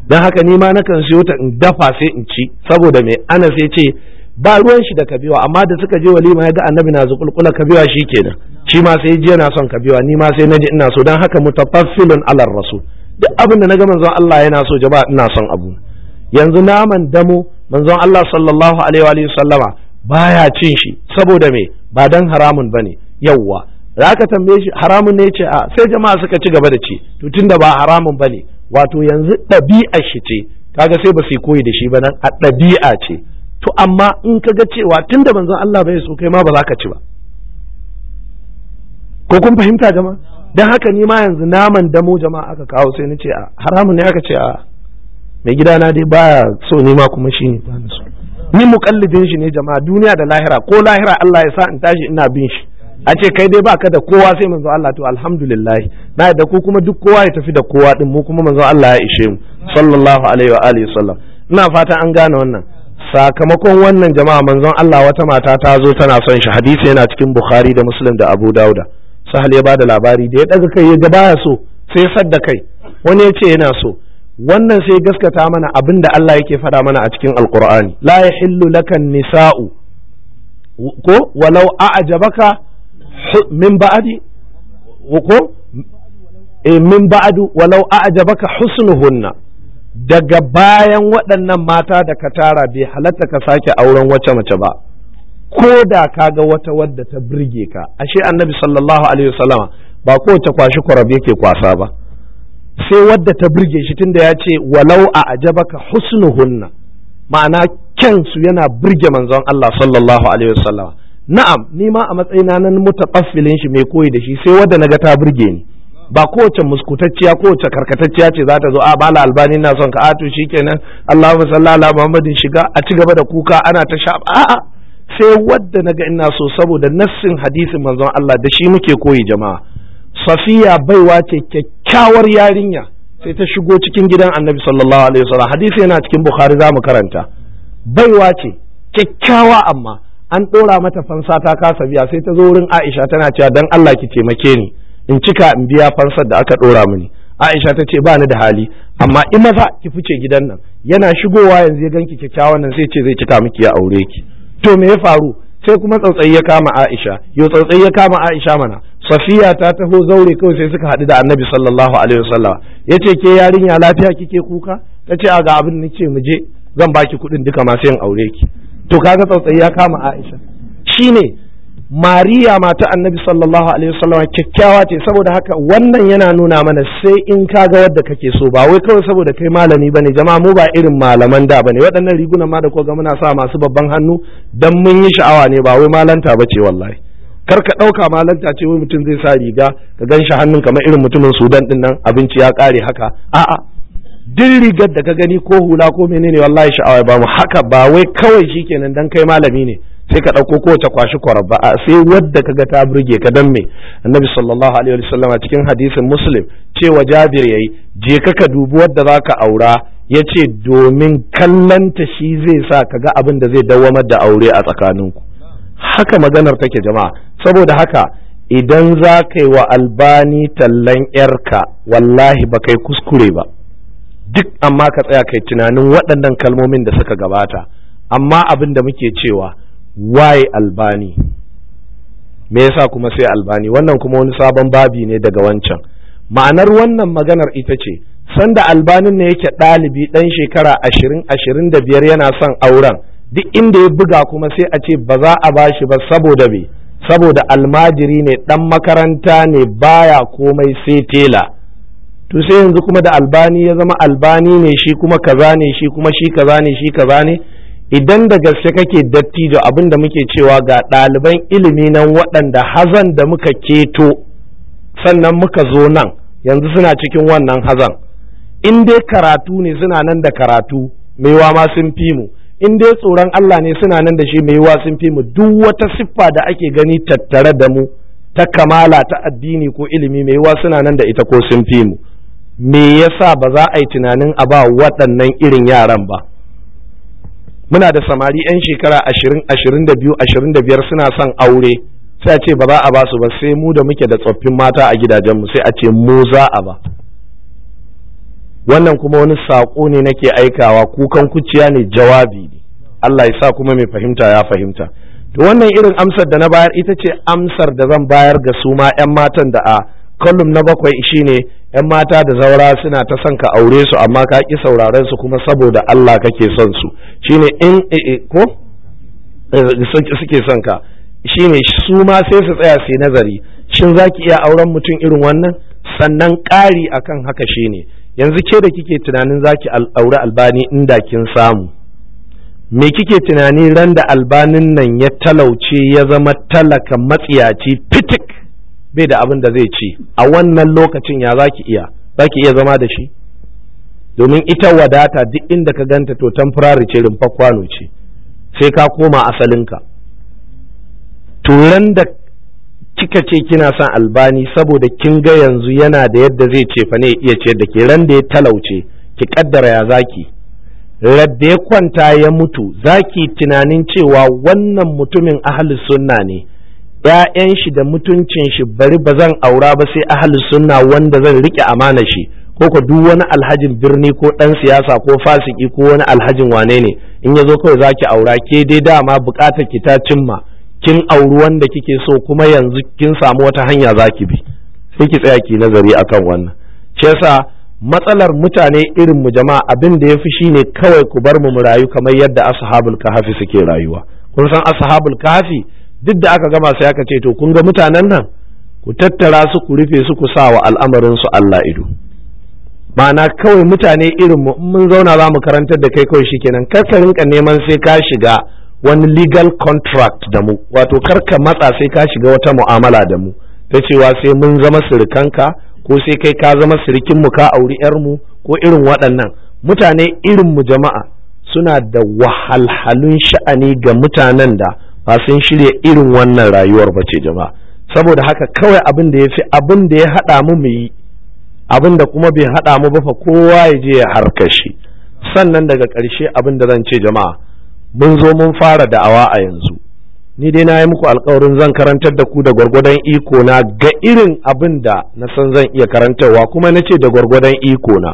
don haka ni ma nakan siyo ta in dafa sai in ci, saboda mai Anas ya ce ba ruwan shi da kabewa, amma da suka je walima ya ga annabi na zukulkula kabewa shi kenan, shi ma sai ji yana son kabewa, ni ma sai naji ina so. don haka mutafaffilun alar rasul, duk abin da naga manzon Allah yana so jama'a ina son abu. yanzu naman damo manzon Allah sallallahu alaihi wa sallama baya cin shi, saboda me? Ba dan haramun bane. yawwa da aka tambaye shi haramun ne, ce a, sai jama'a suka ci gaba da ci. to tunda ba haramun bane, wato yanzu ɗabi'ar shi ce, kaga sai ba su koyi da shi ba, nan a ɗabi'a ce. to amma in ka ga cewa tunda manzon Allah bai so, kai ma ba za ka ci ba. ko kun fahimta jama'a? dan haka ni ma yanzu naman damo jama'a aka kawo sai ni ce a, haramun ne? aka ce a, mai gidana dai baya so, ni ma kuma shi ne ba ni so. ni muƙallidin shi ne jama'a, duniya da lahira. ko lahira Allah ya sa in tashi ina bin shi, a ce kai dai baka da kowa sai manzo Allah, to alhamdulillah na da ku kuma duk kowa ya tafi da kowa din, mu kuma manzo Allah ya ishe mu sallallahu alaihi wa alihi sallam. ina fata an gane wannan. sakamakon wannan jama'a, manzon Allah wata mata ta zo tana son shi, hadisi yana cikin Bukhari da Muslim da Abu Dauda. Sahal ya bada labari, da ya daga kai ya ga baya so, sai ya sadda kai. wani ya ce yana so. wannan sai gaskata mana abin da Allah yake faɗa mana a cikin Alqur'ani, la yahillu lakan nisa'u ko walau a'jabaka min ba'di ko min ba'du walau a'jabaka husnuhunna, daga bayan waɗannan mata da ka tara bai halatta ka sake auren wace mace ba, ko da kaga wata wadda ta burge ka. ashe annabi sallallahu alaihi wasallama ba kowace kwashi kwarab yake kwasa ba, sai wadda ta burge shi, tunda ya ce walau a'jabaka husnuhunna, ma'ana kyansu yana burge manzon Allah sallallahu alaihi wasallama. na'am, ni ma a matsayina nan mutaqaffilin shi mai koyi da shi, sai wadda naga ta burge ni. ba kowace muskutacciya kowace karkatacciya ce za ta zo a bala albani na son ka, to shikenan Allahumma salli ala Muhammadin, shiga a ci gaba da kuka ana ta sha. a'a, sai wadda naga ina so, saboda nassin hadisin manzon Allah da shi muke koyi jama'a. Safiya baiwa ce kyakkyawar yarinya, sai ta shigo cikin gidan annabi sallallahu alaihi wasallam, hadisi yana cikin Bukhari za mu karanta. baiwa ce kyakkyawa, amma an ɗora mata fansa ta kasa biya, sai ta zo wurin Aisha tana cewa dan Allah ki taimake ni in cika in biya fansar da aka ɗora mini. Aisha ta ce ba ni da hali, amma in maza ki fice gidan nan. yana shigowa yanzu ya ganki kyakkyawan nan sai ce zai cika miki ya aure ki. to me ya faru? sai kuma tsautsayi ya kama Aisha. tsautsayi ya kama Aisha mana. Safiya ta taho zaure kawai sai suka haɗu da Annabi sallallahu alaihi wasallam. yace ke yarinya lafiya kike kuka? tace a ga abin nace mu je zan baki kuɗin duka ma sai in aure ki. to kaga tsautsayi ya kama Aisha. shine Mariya mata Annabi sallallahu alaihi wasallam kyakkyawa ce, saboda haka wannan yana nuna mana sai in kaga wadda kake so, ba wai kawai saboda kai malami bane. jama'a mu ba irin malaman da bane. waɗannan rigunan ma da ko ga muna sa masu babban hannu dan mun yi sha'awa ne, ba wai malanta bace wallahi. kar ka ɗauka malanta ce wai mutum zai sa riga ka gan shi hannun kamar irin mutumin Sudan din nan, abinci ya ƙare haka. a'a, duk rigar da ka gani ko hula ko menene wallahi sha'awa ba mu haka, ba wai kawai shikenan dan kai malami ne sai ka ɗauko kowace kwashi kwarabba, a sai wadda kaga ta burge ka. dan me? Annabi sallallahu alaihi wasallam cikin hadisin Muslim cewa Jabir yayi, je ka dubi wadda zaka aura, yace domin kallanta shi zai sa kaga abin da zai dawwamar da aure a tsakaninku. haka maganar take jama'a. saboda haka idan za ka yi wa Albani tallan yarka, wallahi ba kai kuskure ba, duk amma ka tsaya kai tunanin waɗannan kalmomin da suka gabata. amma abin da muke cewa why Albani, me yasa kuma sai Albani? wannan kuma wani sabon babi ne daga wancan. ma'anar wannan maganar ita ce, sanda Albanin ne yake ɗalibi ɗan shekara 20-25 yana son auren, duk inda ya buga kuma sai a ce ba za a bashi ba, saboda me? saboda almajiri ne, ɗan makaranta ne, baya komai sai tela. to sai yanzu kuma da Albani ya zama Albani ne shi kuma kaza ne, shi kuma shi kaza ne, shi kaza ne. idan da gaske kake dattijo, abin da muke cewa ga ɗaliban ilimi nan waɗanda hazan da muka keto sannan muka zo nan yanzu suna cikin wannan hazan. in dai karatu ne suna nan da karatu, maiwa ma sun fi mu. in dai tsoron Allah ne suna nan da shi, maiwa sun fi mu. duk wata siffa da ake gani tattare da mu ta kamala ta addini ko ilimi, maiwa suna nan da ita ko sun fi mu. me yasa ba za a yi tunanin a ba waɗannan irin yaran ba? muna da samari 'yan shekara 20-22-25 suna son aure, sai a ce ba za a ba su ba, sai mu da muke da tsoffin mata a gidajenmu sai a ce mu za a ba. wannan kuma wani saƙo ne nake aikawa, kukan kuciya ne, jawabi ne. Allah ya sa kuma mai fahimta ya fahimta. To wannan irin amsar da na bayar ita ce amsar da zan bayar ga su ma 'yan matan da a kolum na 7 shine 'yan mata da zaura suna ta son ka aure su amma ka ki sauraren su kuma saboda Allah kake son su, shine in ko suke son ka, shine su ma sai su tsaya su nazari, shin zaki iya auren mutum irin wannan? Sannan ƙari akan haka shine yanzu ke da kike tunanin zaki aure Albani inda kin samu, me kike tunani ran da Albanin nan ya talauce ya zama talaka matsiyaci fitik bai da abin da zai ci, a wannan lokacin ya zaki iya zama da shi? Domin ita wadata duk inda ka ganta to temporary ce, rumfa kwano ce, sai ka koma asalinka. To ran da kika ce kina son Albani saboda kin ga yanzu yana da yadda zai ce fa ne iya ce da ke, ran da ya talauce ki kaddara ya zaki, radda ya kwanta ya mutu zaki tunanin cewa wannan mutumin ahli sunna ne, ƴaƴan shi da mutuncin shi bari ba zan aura ba sai ahli sunna wanda zan rike amana shi, ko ko duk wani alhajin birni ko dan siyasa ko fasiki ko wani alhajin wane ne in yazo kawai zaki aura, ke dai dama bukatar ki ta cimma, kin auri wanda kike so kuma yanzu kin samu wata hanya zaki bi, sai ki tsaya ki nazari akan wannan. Shi yasa matsalar mutane irin mu jama'a abin da yafi shine kawai ku bar mu rayu kamar yadda ashabul kahfi suke rayuwa. Kun san ashabul kahfi duk da aka gama sai aka ce to kun ga mutanen nan ku tattara su ku rufe su ku sa wa al'amarin su Allah ido. Ma'ana kawai mutane irin mu mun zauna za mu karantar da kai kawai shikenan, kar ka rinka neman sai ka shiga wani legal contract da mu, wato karka matsa sai ka shiga wata mu'amala da mu ta cewa sai mun zama sirikanka ko sai kai ka zama sirikin mu ka auri yar mu ko irin waɗannan. Mutane irin mu jama'a suna da wahalhalun sha'ani ga mutanen da ba sun shirya irin wannan rayuwar ba ce jama'a. Saboda haka kawai abin da ya fi abin da ya haɗa mu yi, abin da kuma bai haɗa mu ba fa kowa ya je ya harkashi. Sannan daga ƙarshe abin da zan ce jama'a, mun zo mun fara da'awa a yanzu, ni dai na yi muku alkawarin zan karantar da ku da gwargwadon iko na ga irin abin da na san zan iya karantarwa, kuma na ce da gwargwadon iko na.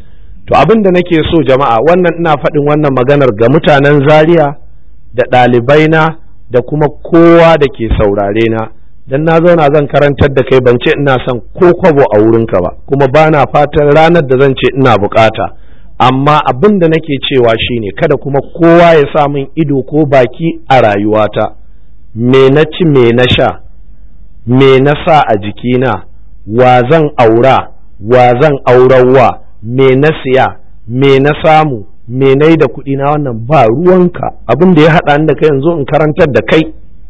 To abin da nake so jama'a, wannan ina faɗin wannan maganar ga mutanen Zaria da ɗalibaina da kuma kowa da ke saurare na, dan na zauna zan karantar da kai ban ce ina son ko kwabo a wurinka ba, kuma ba na fatan ranar da zan ce ina bukata. Amma abin da nake cewa shine kada kuma kowa ya sa min ido ko baki a rayuwata, me na ci me na sha, me na sa a jikina, wa zan aura, wa zan aurarwa, me na siya, me na samu, me na yi da kuɗi na, wannan ba ruwanka. Abin da ya haɗa ni da kai yanzu in karantar da kai.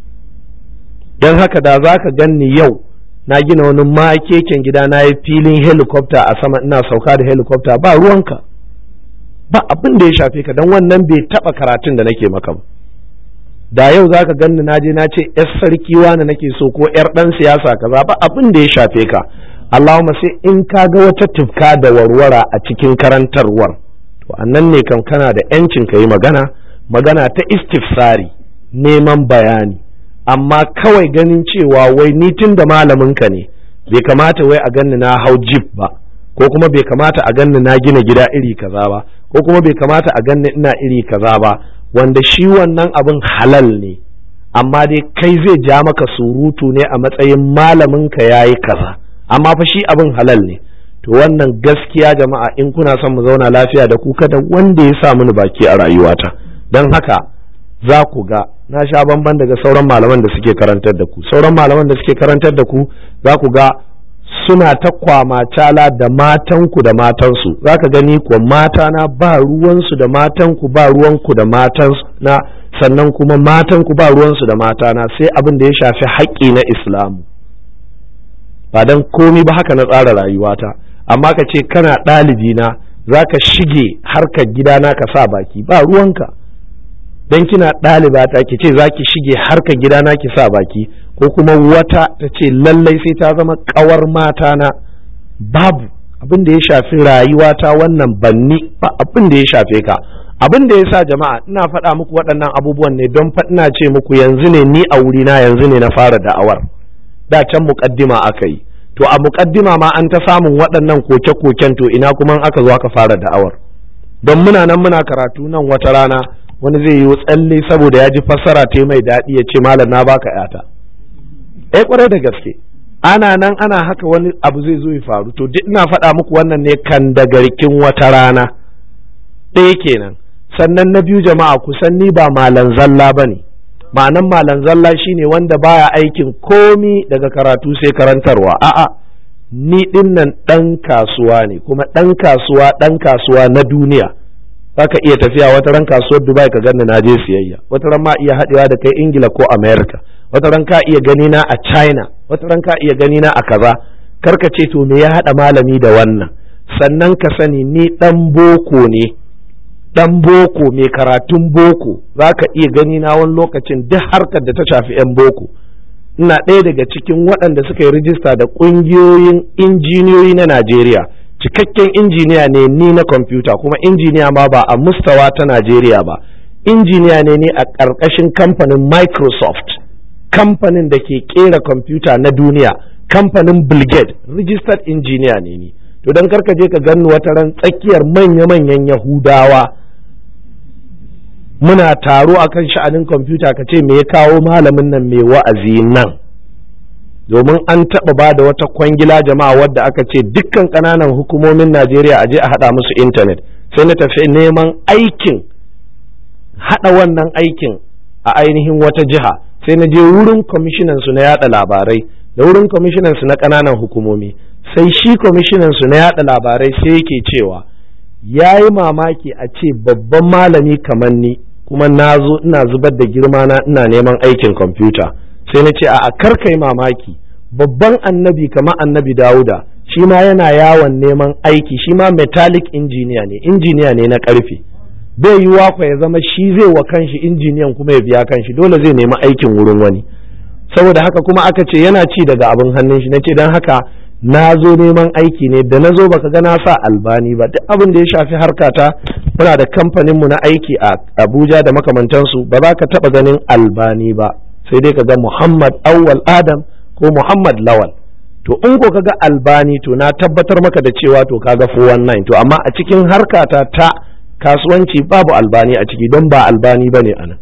Don haka da za ka ganni yau na gina wani makeken gida, na yi filin helicopter a sama ina sauka da helicopter, ba ruwanka. Ba abin da ya shafe ka, don wannan bai taba karatun da nake maka ba. Da yau zaka ganni na je na ce yar sarki wani nake so ko yar dan siyasa kaza, ba abin da ya shafe ka. Allahumma sai in ka ga wata tufka da warwara a cikin karantarwar, to annan ne kan kana da yancin ka yi magana ta istifsari, neman bayani. Amma kawai ganin cewa wai ni tun da malamin ka ne bai kamata wai a ganni na hau jeep ba, ko kuma bai kamata a ganni na gina gida iri kaza ba, ko kuma bai kamata a ganni ina iri kaza ba, wanda shi wannan abin halal ne, amma dai kai zai ja maka surutu ne a matsayin malamin ka yayi kaza, amma fa shi abin halal ne. To wannan gaskiya jama'a, in kuna son mu zauna lafiya da ku, kada wanda ya sa mini baki a rayuwata. Don haka za ku ga na sha bamban daga sauran malaman da suke karantar da ku. Sauran malaman da suke karantar da ku za ku ga suna ta kwamacala da matanku da matansu. Za ka gani kuwa matana ba ruwansu da matanku, ba ruwanku da matansu na, sannan kuma matanku ba ruwansu da matana, sai abin da ya shafi haƙƙi na Islamu. Ba don komi ba haka na tsara rayuwata. Amma ka ce kana ɗalibi na za ka shige harkar gidana ka sa baki, ba ruwanka. Dan kina ɗalibata ki ce za ki shige harkar gidana ki sa baki, ko kuma wata ta ce lallai sai ta zama ƙawar mata na, babu abin da ya shafi rayuwata wannan banni, ba abin da ya shafe ka. Abin da ya sa jama'a ina faɗa muku waɗannan abubuwan ne don ina ce muku yanzu ne ni a wurina yanzu ne na fara da'awar. Da can muƙaddima aka yi, to a muƙaddima ma an ta samun waɗannan koke-koken, to ina kuma aka zo aka fara da'awar. Don muna nan muna karatu nan wata rana wani zai yi tsalle saboda ya ji fassara ta mai daɗi ya ce malam na baka yata. Kwarai da gaske ana nan ana haka wani abu zai zo ya faru. To duk ina faɗa muku wannan ne kan da garkin wata rana. Ɗaya kenan. Sannan na biyu jama'a kusan ni ba malan zalla ba ne. Ma'anan malan zalla shine wanda baya aikin komi daga karatu sai karantarwa. A'a, ni dinnan ɗan kasuwa ne, kuma ɗan kasuwa na duniya. Zaka iya tafiya wata ran kasuwar Dubai ka ganni na je siyayya, wata ran ma iya haɗewa da kai Ingila ko America, wata ran ka iya gani na a China, wata ran ka iya gani na a kaza. Karka ce to me ya haɗa malami da wannan. Sannan ka sani ni ɗan boko ne. Dan boko mai karatun boko za ka iya gani na wani lokacin duk harkar da ta shafi 'yan boko. Ina ɗaya daga cikin waɗanda suka yi rijista da ƙungiyoyin injiniyoyi na Najeriya. Cikakken injiniya ne ni na kwamfuta, kuma injiniya ma ba a mustawa ta Najeriya ba. Injiniya ne ni a ƙarƙashin kamfanin Microsoft, kamfanin da ke ƙera kwamfuta na duniya, kamfanin Bill Gates, registered injiniya ne ni. To don karka je ka ganni wata ran tsakiyar manya-manyan Yahudawa muna taro akan sha'anin kwamfuta ka ce me ya kawo malamin nan mai wa'azi nan. Domin an taɓa ba da wata kwangila jama'a wadda aka ce dukkan ƙananan hukumomin Najeriya a je a haɗa musu intanet. Sai na tafi neman aikin haɗa wannan aikin a ainihin wata jiha. Sai na je wurin kwamishinan su na yaɗa labarai da wurin kwamishinan su na ƙananan hukumomi. Sai shi kwamishinan su na yaɗa labarai sai yake cewa ya yi mamaki a ce babban malami kamar ni kuma na zo ina zubar da girma na ina neman aikin kwamfuta. Sai na ce a karkai mamaki, babban annabi kamar annabi Dawuda shi ma yana yawon neman aiki, shi ma metallic engineer ne, injiniya ne na karfe. Bai yi wakwa ya zama shi zai wa kanshi injiniyan kuma ya biya kanshi, dole zai nemi aikin wurin wani. Saboda haka kuma aka ce yana ci daga abin hannun shi. Na ce don haka na zo neman aiki ne, da na zo baka ga na sa Albani ba. Duk abin da ya shafi harkata muna da kamfanin mu na aiki a Abuja da makamantansu, ba za ka taba ganin Albani ba, sai dai ka ga Muhammad Awwal Adam ko Muhammad Lawal. To in ko kaga Albani to na tabbatar maka da cewa to kaga 419. To amma a cikin harkata ta kasuwanci babu Albani a ciki, don ba Albani bane anan.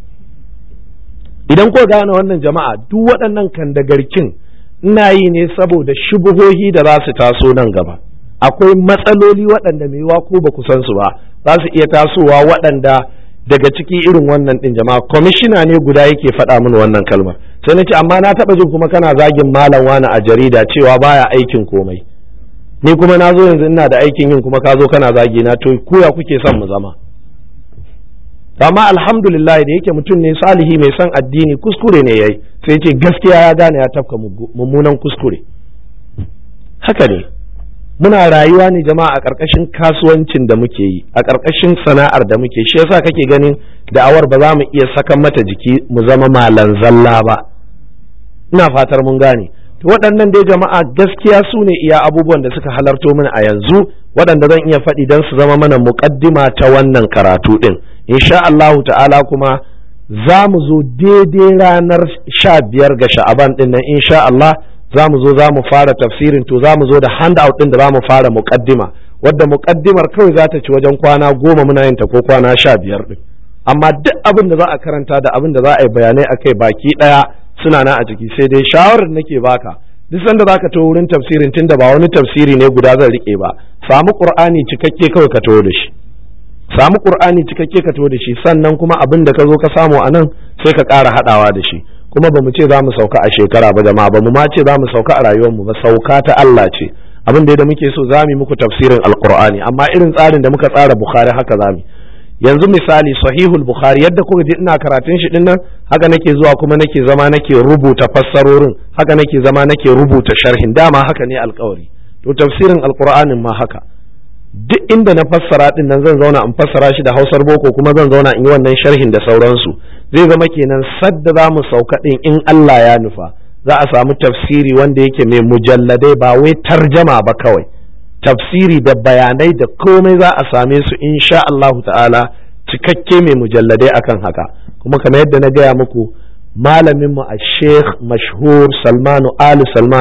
Idan ko gane wannan jama'a, duk waɗannan kandagarkin ina yi ne saboda shubuhohi da za su taso nan gaba. Akwai matsaloli waɗanda mai yiwa ko ba ku san su ba za su iya tasowa, waɗanda daga ciki irin wannan ɗin jama'a. Kwamishina ne guda yake faɗa mini wannan kalmar. Sai na ce amma na taɓa jin kuma kana zagin malam wani a jarida cewa baya aikin komai. Ni kuma na zo yanzu ina da aikin yin kuma ka zo kana zagi na, to koya kuke son mu zama? Amma alhamdulillah da yake mutum ne salihi mai son addini, kuskure ne yayi, sai ce gaskiya ya gane ya tafka mummunan kuskure. Haka ne, muna rayuwa ne jama'a a ƙarƙashin kasuwancin da muke yi, a ƙarƙashin sana'ar da muke. Shi yasa kake ganin da'awar ba za mu iya sakan mata jiki mu zama malan zalla ba. Ina fatar mun gane. To waɗannan dai jama'a gaskiya su ne iya abubuwan da suka halarto mana a yanzu, waɗanda zan iya faɗi don su zama mana muƙaddima ta wannan karatu ɗin. Insha Allahu ta'ala kuma za mu zo daidai ranar 15 ga Sha'aban ɗin nan insha Allah za mu zo za mu fara tafsirin. To za mu zo da handout ɗin da za mu fara muƙaddima, wadda muƙaddimar kawai za ta ci wajen kwana 10 muna yin ta ko kwana 15 ɗin. Amma duk abin da za a karanta da abin da za a yi bayanai akai baki ɗaya suna nan a ciki. Sai dai shawarar nake baka, duk sanda zaka taho wurin tafsirin, tunda ba wani tafsiri ne guda zan rike ba, samu Qur'ani cikakke kawai ka taho da shi. Samu Qur'ani cikakke ka taho da shi, sannan kuma abin da ka zo ka samu a nan sai ka ƙara haɗawa da shi. Kuma ba mu ce za mu sauka a shekara ba jama'a, ba mu ma ce za mu sauka a rayuwarmu ba, sauka ta Allah ce. Abin da muke so za mu muku tafsirin Alƙur'ani, amma irin tsarin da muka tsara Bukhari haka za mu. Yanzu misali Sahihul Bukhari yadda kuka ji ina karatun shi dinnan, haka nake zuwa kuma nake zama nake rubuta fassarorin, haka nake zama nake rubuta sharhin. Dama haka ne alƙawari. To tafsirin Alƙur'anin ma haka. Duk inda na fassara din nan zan zauna in fassara shi da Hausar boko, kuma zan zauna in yi wannan sharhin da sauransu. Zai zama kenan sadda za mu sauka din in Allah ya nufa, za a samu tafsiri wanda yake mai mujalladai, ba wai tarjama ba kawai. Tafsiri da bayanai da komai za a same su insha Allahu ta'ala cikakke mai mujalladai akan haka. Kuma kamar yadda na gaya muku, malamin mu a Sheikh Mashhur Salmanu Ali Salman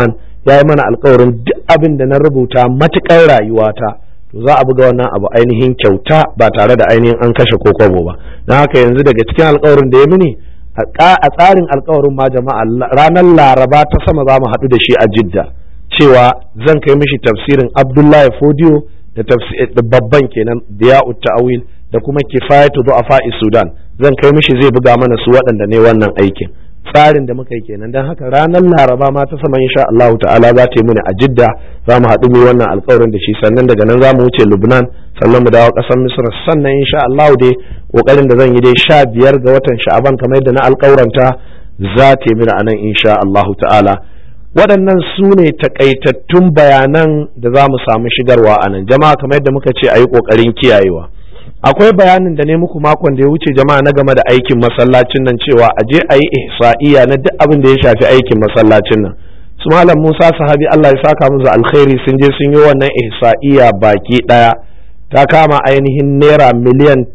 ya yi mana alkawarin duk abin da na rubuta matuƙar rayuwata to za a buga wannan abu ainihin kyauta ba tare da ainihin an kashe ko kwabo ba. don haka yanzu daga cikin alkawarin da ya mini a tsarin alkawarin ma jama'a ranar laraba ta sama za mu haɗu da shi a Jidda cewa zan kai mishi tafsirin Abdullahi Fodiyo da babban kenan Diya'ut Ta'awil da kuma Kifayatu Du'afa'i Sudan zan kai mishi zai buga mana su waɗanda ne wannan aikin. Tsarin da muka yi kenan don haka ranar laraba ma ta sama insha Allah ta'ala za ta yi mini a Jidda za mu haɗu mai wannan alƙawarin da shi sannan daga nan za mu wuce Lubnan sannan mu dawo ƙasar Misra sannan insha Allah dai ƙoƙarin da zan yi dai 15 ga watan Sha'aban kamar yadda na alƙawaranta za ta yi mini a nan insha Allah ta'ala. Waɗannan su ne takaitattun bayanan da za mu samu shigarwa a nan jama'a kamar yadda muka ce a yi ƙoƙarin kiyayewa. Akwai bayanin da ne muku makon da ya wuce jama'a na game da aikin masallacin nan cewa a je a yi ihsa'iya na duk abin da ya shafi aikin masallacin nan. Su Malam Musa Sahabi Allah ya saka musu alkhairi sun je sun yi wannan ihsa'iya baki ɗaya ta kama ainihin naira miliyan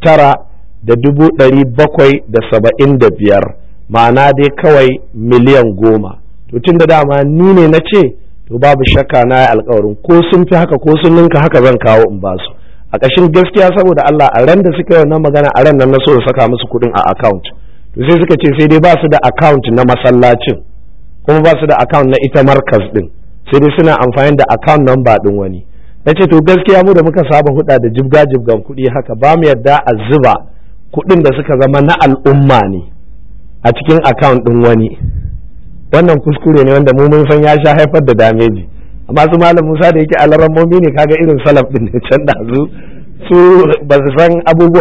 9,775 ma'ana dai kawai miliyan 10. To tun da dama ni ne na ce to babu shakka na yi alkawarin ko sun fi haka ko sun ninka haka zan kawo in ba su. A ƙashin gaskiya saboda Allah a ran da suka yi wannan magana a ran nan na so da saka musu kuɗin a account to sai suka ce sai dai ba su da account na masallacin kuma ba su da account na ita markaz din sai dai suna amfani da account number din wani. Na ce to gaskiya mu da muka saba huɗa da jibgan kuɗi haka ba mu yarda a zuba kuɗin da suka zama na al'umma ne a cikin account din wani. Wannan kuskure ne wanda mu mun san ya sha haifar da dameji. Amma su Malam Musa da yake alarammomi ne kaga irin salaf din ne can da su ba su san abubuwa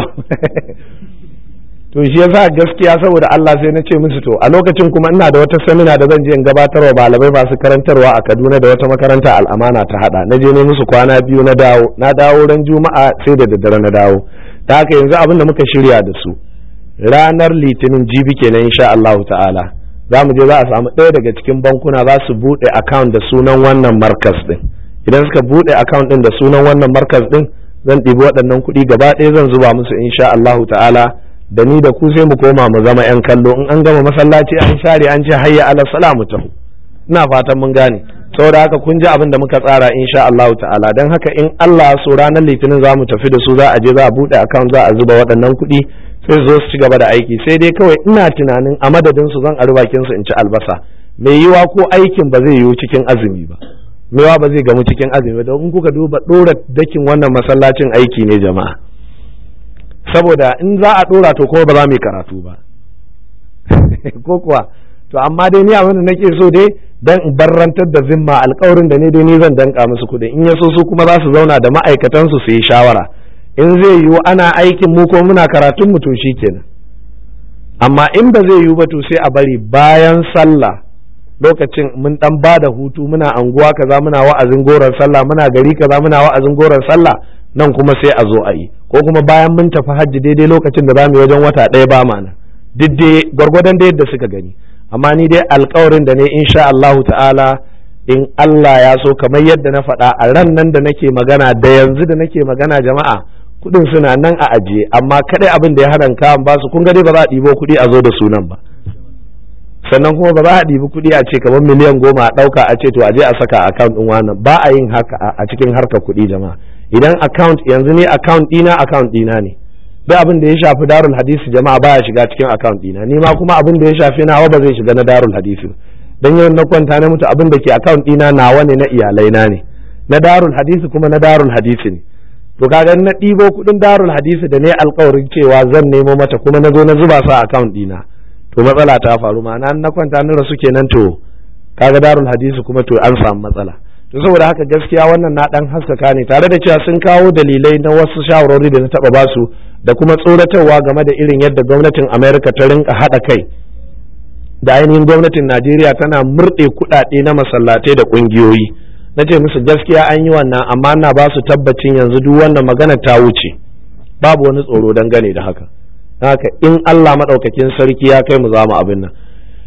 to shi yasa gaskiya saboda Allah sai na ce musu to a lokacin kuma ina da wata samina da zan je in gabatarwa malamai masu karantarwa a Kaduna da wata makaranta al'amana ta hada na je ne musu kwana biyu na dawo ran Juma'a sai da daddare na dawo da haka yanzu abin da muka shirya da su ranar Litinin jibi kenan insha Allah ta'ala za mu je za a samu ɗaya daga cikin bankuna za su buɗe account da sunan wannan markas ɗin. Idan suka buɗe account ɗin da sunan wannan markas ɗin zan ɗibi waɗannan kuɗi gaba ɗaya zan zuba musu insha Allahu ta'ala da ni da ku sai mu koma mu zama 'yan kallo in an gama masallaci an share an ce hayya ala salamu tahu. Ina fatan mun gane saboda haka kun ji abin da muka tsara insha Allahu ta'ala don haka in Allah so ranar Litinin za mu tafi da su za a je za a buɗe account za a zuba waɗannan kuɗi sai zo su ci gaba da aiki sai dai kawai ina tunanin a madadin su zan ari bakin su in ci albasa mai yiwa ko aikin ba zai yiwu cikin azumi ba mai yiwa ba zai gamu cikin azumi ba don kuka duba dora dakin wannan masallacin aiki ne jama'a saboda in za a dora to kuma ba za mu yi karatu ba ko kuwa to amma dai ni abin da nake so dai dan in barrantar da zimma alƙawarin da ne dai ni zan danka musu kuɗi in ya so su kuma za su zauna da ma'aikatan su yi shawara in zai yiwu ana aikin mu ko muna karatun mu to kenan amma in ba zai yiwu ba to sai a bari bayan sallah lokacin mun dan ba da hutu muna anguwa kaza muna wa'azin goron sallah muna gari kaza muna wa'azin goron sallah nan kuma sai a zo a yi ko kuma bayan mun tafi hajji daidai lokacin da zamu yi wajen wata ɗaya ba mana duk dai gwargwadon da yadda suka gani amma ni dai alƙawarin da ne insha Allahu ta'ala in Allah ya so kamar yadda na faɗa a ran nan da nake magana da yanzu da nake magana jama'a kudin suna nan a ajiye amma kadai abin da ya hadan kawan ba su kun ga dai ba za a ɗibo kuɗi a zo da sunan ba sannan kuma ba za a ɗibi kuɗi a ce kamar miliyan 10 a ɗauka a ce to a je a saka account ɗin wannan ba a yin haka a cikin harkar kuɗi jama'a idan account yanzu ne account ɗina ne duk abin da ya shafi darul hadisi jama'a baya shiga cikin account ɗina ni ma kuma abin da ya shafi nawa ba zai shiga na darul hadisi dan yau na kwanta na mutu abin da ke account ɗina nawa ne na iyalai na ne na darul hadisi kuma na darul hadisi ne to kaga na ɗibo kuɗin darul hadisi da ne alƙawarin cewa zan nemo mata kuma na zo na zuba su a account ɗina to matsala ta faru ma'ana na kwanta na rasu kenan to kaga darul hadisi kuma to an samu matsala to saboda haka gaskiya wannan na dan haskaka ne tare da cewa sun kawo dalilai na wasu shawarwari da na taba basu da kuma tsoratarwa game da irin yadda gwamnatin America ta rinka haɗa kai da ainihin gwamnatin Najeriya tana murɗe kuɗaɗe na masallatai da ƙungiyoyi na ce musu gaskiya an yi wannan amma na ba su tabbacin yanzu duk wannan magana ta wuce babu wani tsoro dangane da haka haka in Allah maɗaukakin sarki ya kai mu za mu abin nan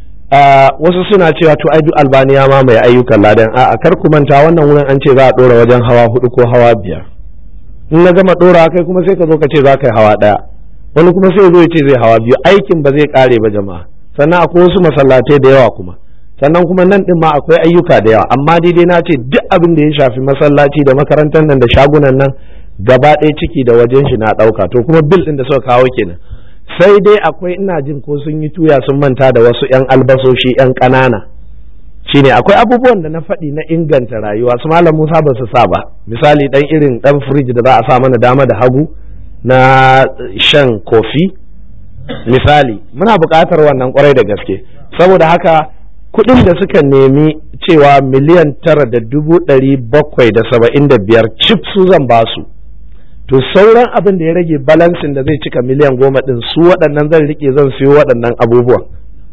wasu suna cewa to ai duk Albaniya ma mai ayyukan ladan a kar ku manta wannan wurin an ce za a ɗora wajen hawa 4 ko hawa 5 in na gama ɗora kai kuma sai ka zo ka ce za ka yi hawa 1 wani kuma sai zo ya ce zai hawa 2 aikin ba zai ƙare ba jama'a sannan akwai wasu masallatai da yawa kuma sannan kuma nan din ma akwai ayyuka da yawa, amma daidai na ce duk abin da ya shafi masallaci da makarantar nan da shagunan nan gaba ɗaya ciki da wajen shi na ɗauka. To kuma bil ɗin da suka kawo kenan. Sai dai akwai, ina jin ko sun yi tuya sun manta da wasu 'yan albasoshi 'yan ƙanana, shine akwai abubuwan da na faɗi na inganta rayuwa su Malam Musa ba su sa ba. Misali ɗan irin ɗan firij da za a sa mana dama da hagu na shan kofi misali, muna buƙatar wannan ƙwarai da gaske. Saboda haka kuɗin da suka nemi cewa miliyan 9,775 cif su zan ba su, to sauran abin da ya rage balansin da zai cika miliyan 10 ɗin su waɗannan zan rike zan siyo waɗannan abubuwan.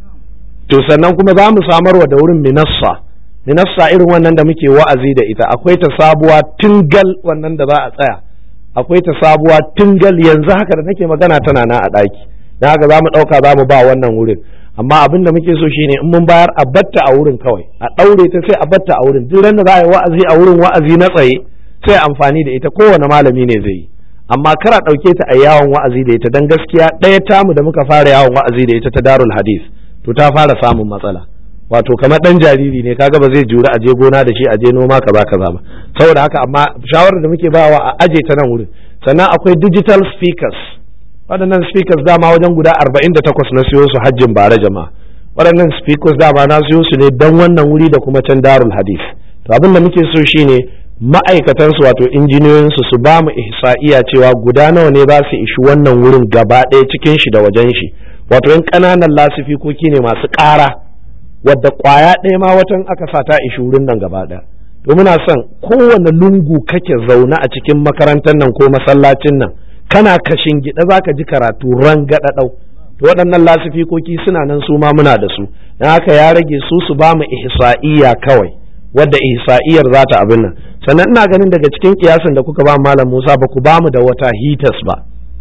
To sannan kuma za mu samarwa da wurin minassa irin wannan da muke wa'azi da ita, akwai ta sabuwa tingal wannan da za a tsaya, akwai ta sabuwa tingal yanzu haka da nake magana tana na a ɗaki, don haka za mu ɗauka za mu ba wannan wurin. Amma abin da muke so shine in mun bayar a batta a wurin kawai, a ɗaure ta sai a batta a wurin, duk da za a yi wa'azi a wurin wa'azi na tsaye sai amfani da ita, kowane malami ne zai yi. Amma kar a ɗauke ta a yawon wa'azi da ita, don gaskiya ɗaya tamu da muka fara yawon wa'azi da ita ta Darul Hadith to ta fara samun matsala, wato kamar ɗan jariri ne, kaga ba zai juri a je gona da shi a je noma kaza ba. Saboda haka amma shawarar da muke bawa a aje ta nan wurin. Sannan akwai digital speakers, waɗannan speakers dama wajen guda 48 na siyo su hajjin bara jama'a. Waɗannan speakers dama na siyo su ne don wannan wuri da kuma can Darul Hadith. To abin da muke so shine ma'aikatansu wato injiniyoyinsu su ba mu ihsa'iya cewa guda nawa ne za su ishi wannan wurin gaba ɗaya cikin shi da wajen shi, wato yan ƙananan lasifikoki ne masu ƙara wadda ƙwaya ɗaya ma watan aka sa ta ishi wurin nan gaba ɗaya. To muna son kowane lungu kake zaune a cikin makarantar nan ko masallacin nan kana kashin gida za ka ji karatu rangaɗaɗau. To waɗannan lasifikoki suna nan su ma muna da su, don haka ya rage su ba mu ihsa'iya kawai, wadda ihsa'iyar za ta abin nan. Sannan ina ganin daga cikin kiyasin da kuka ba Malam Musa ba ku ba mu da wata hitas ba,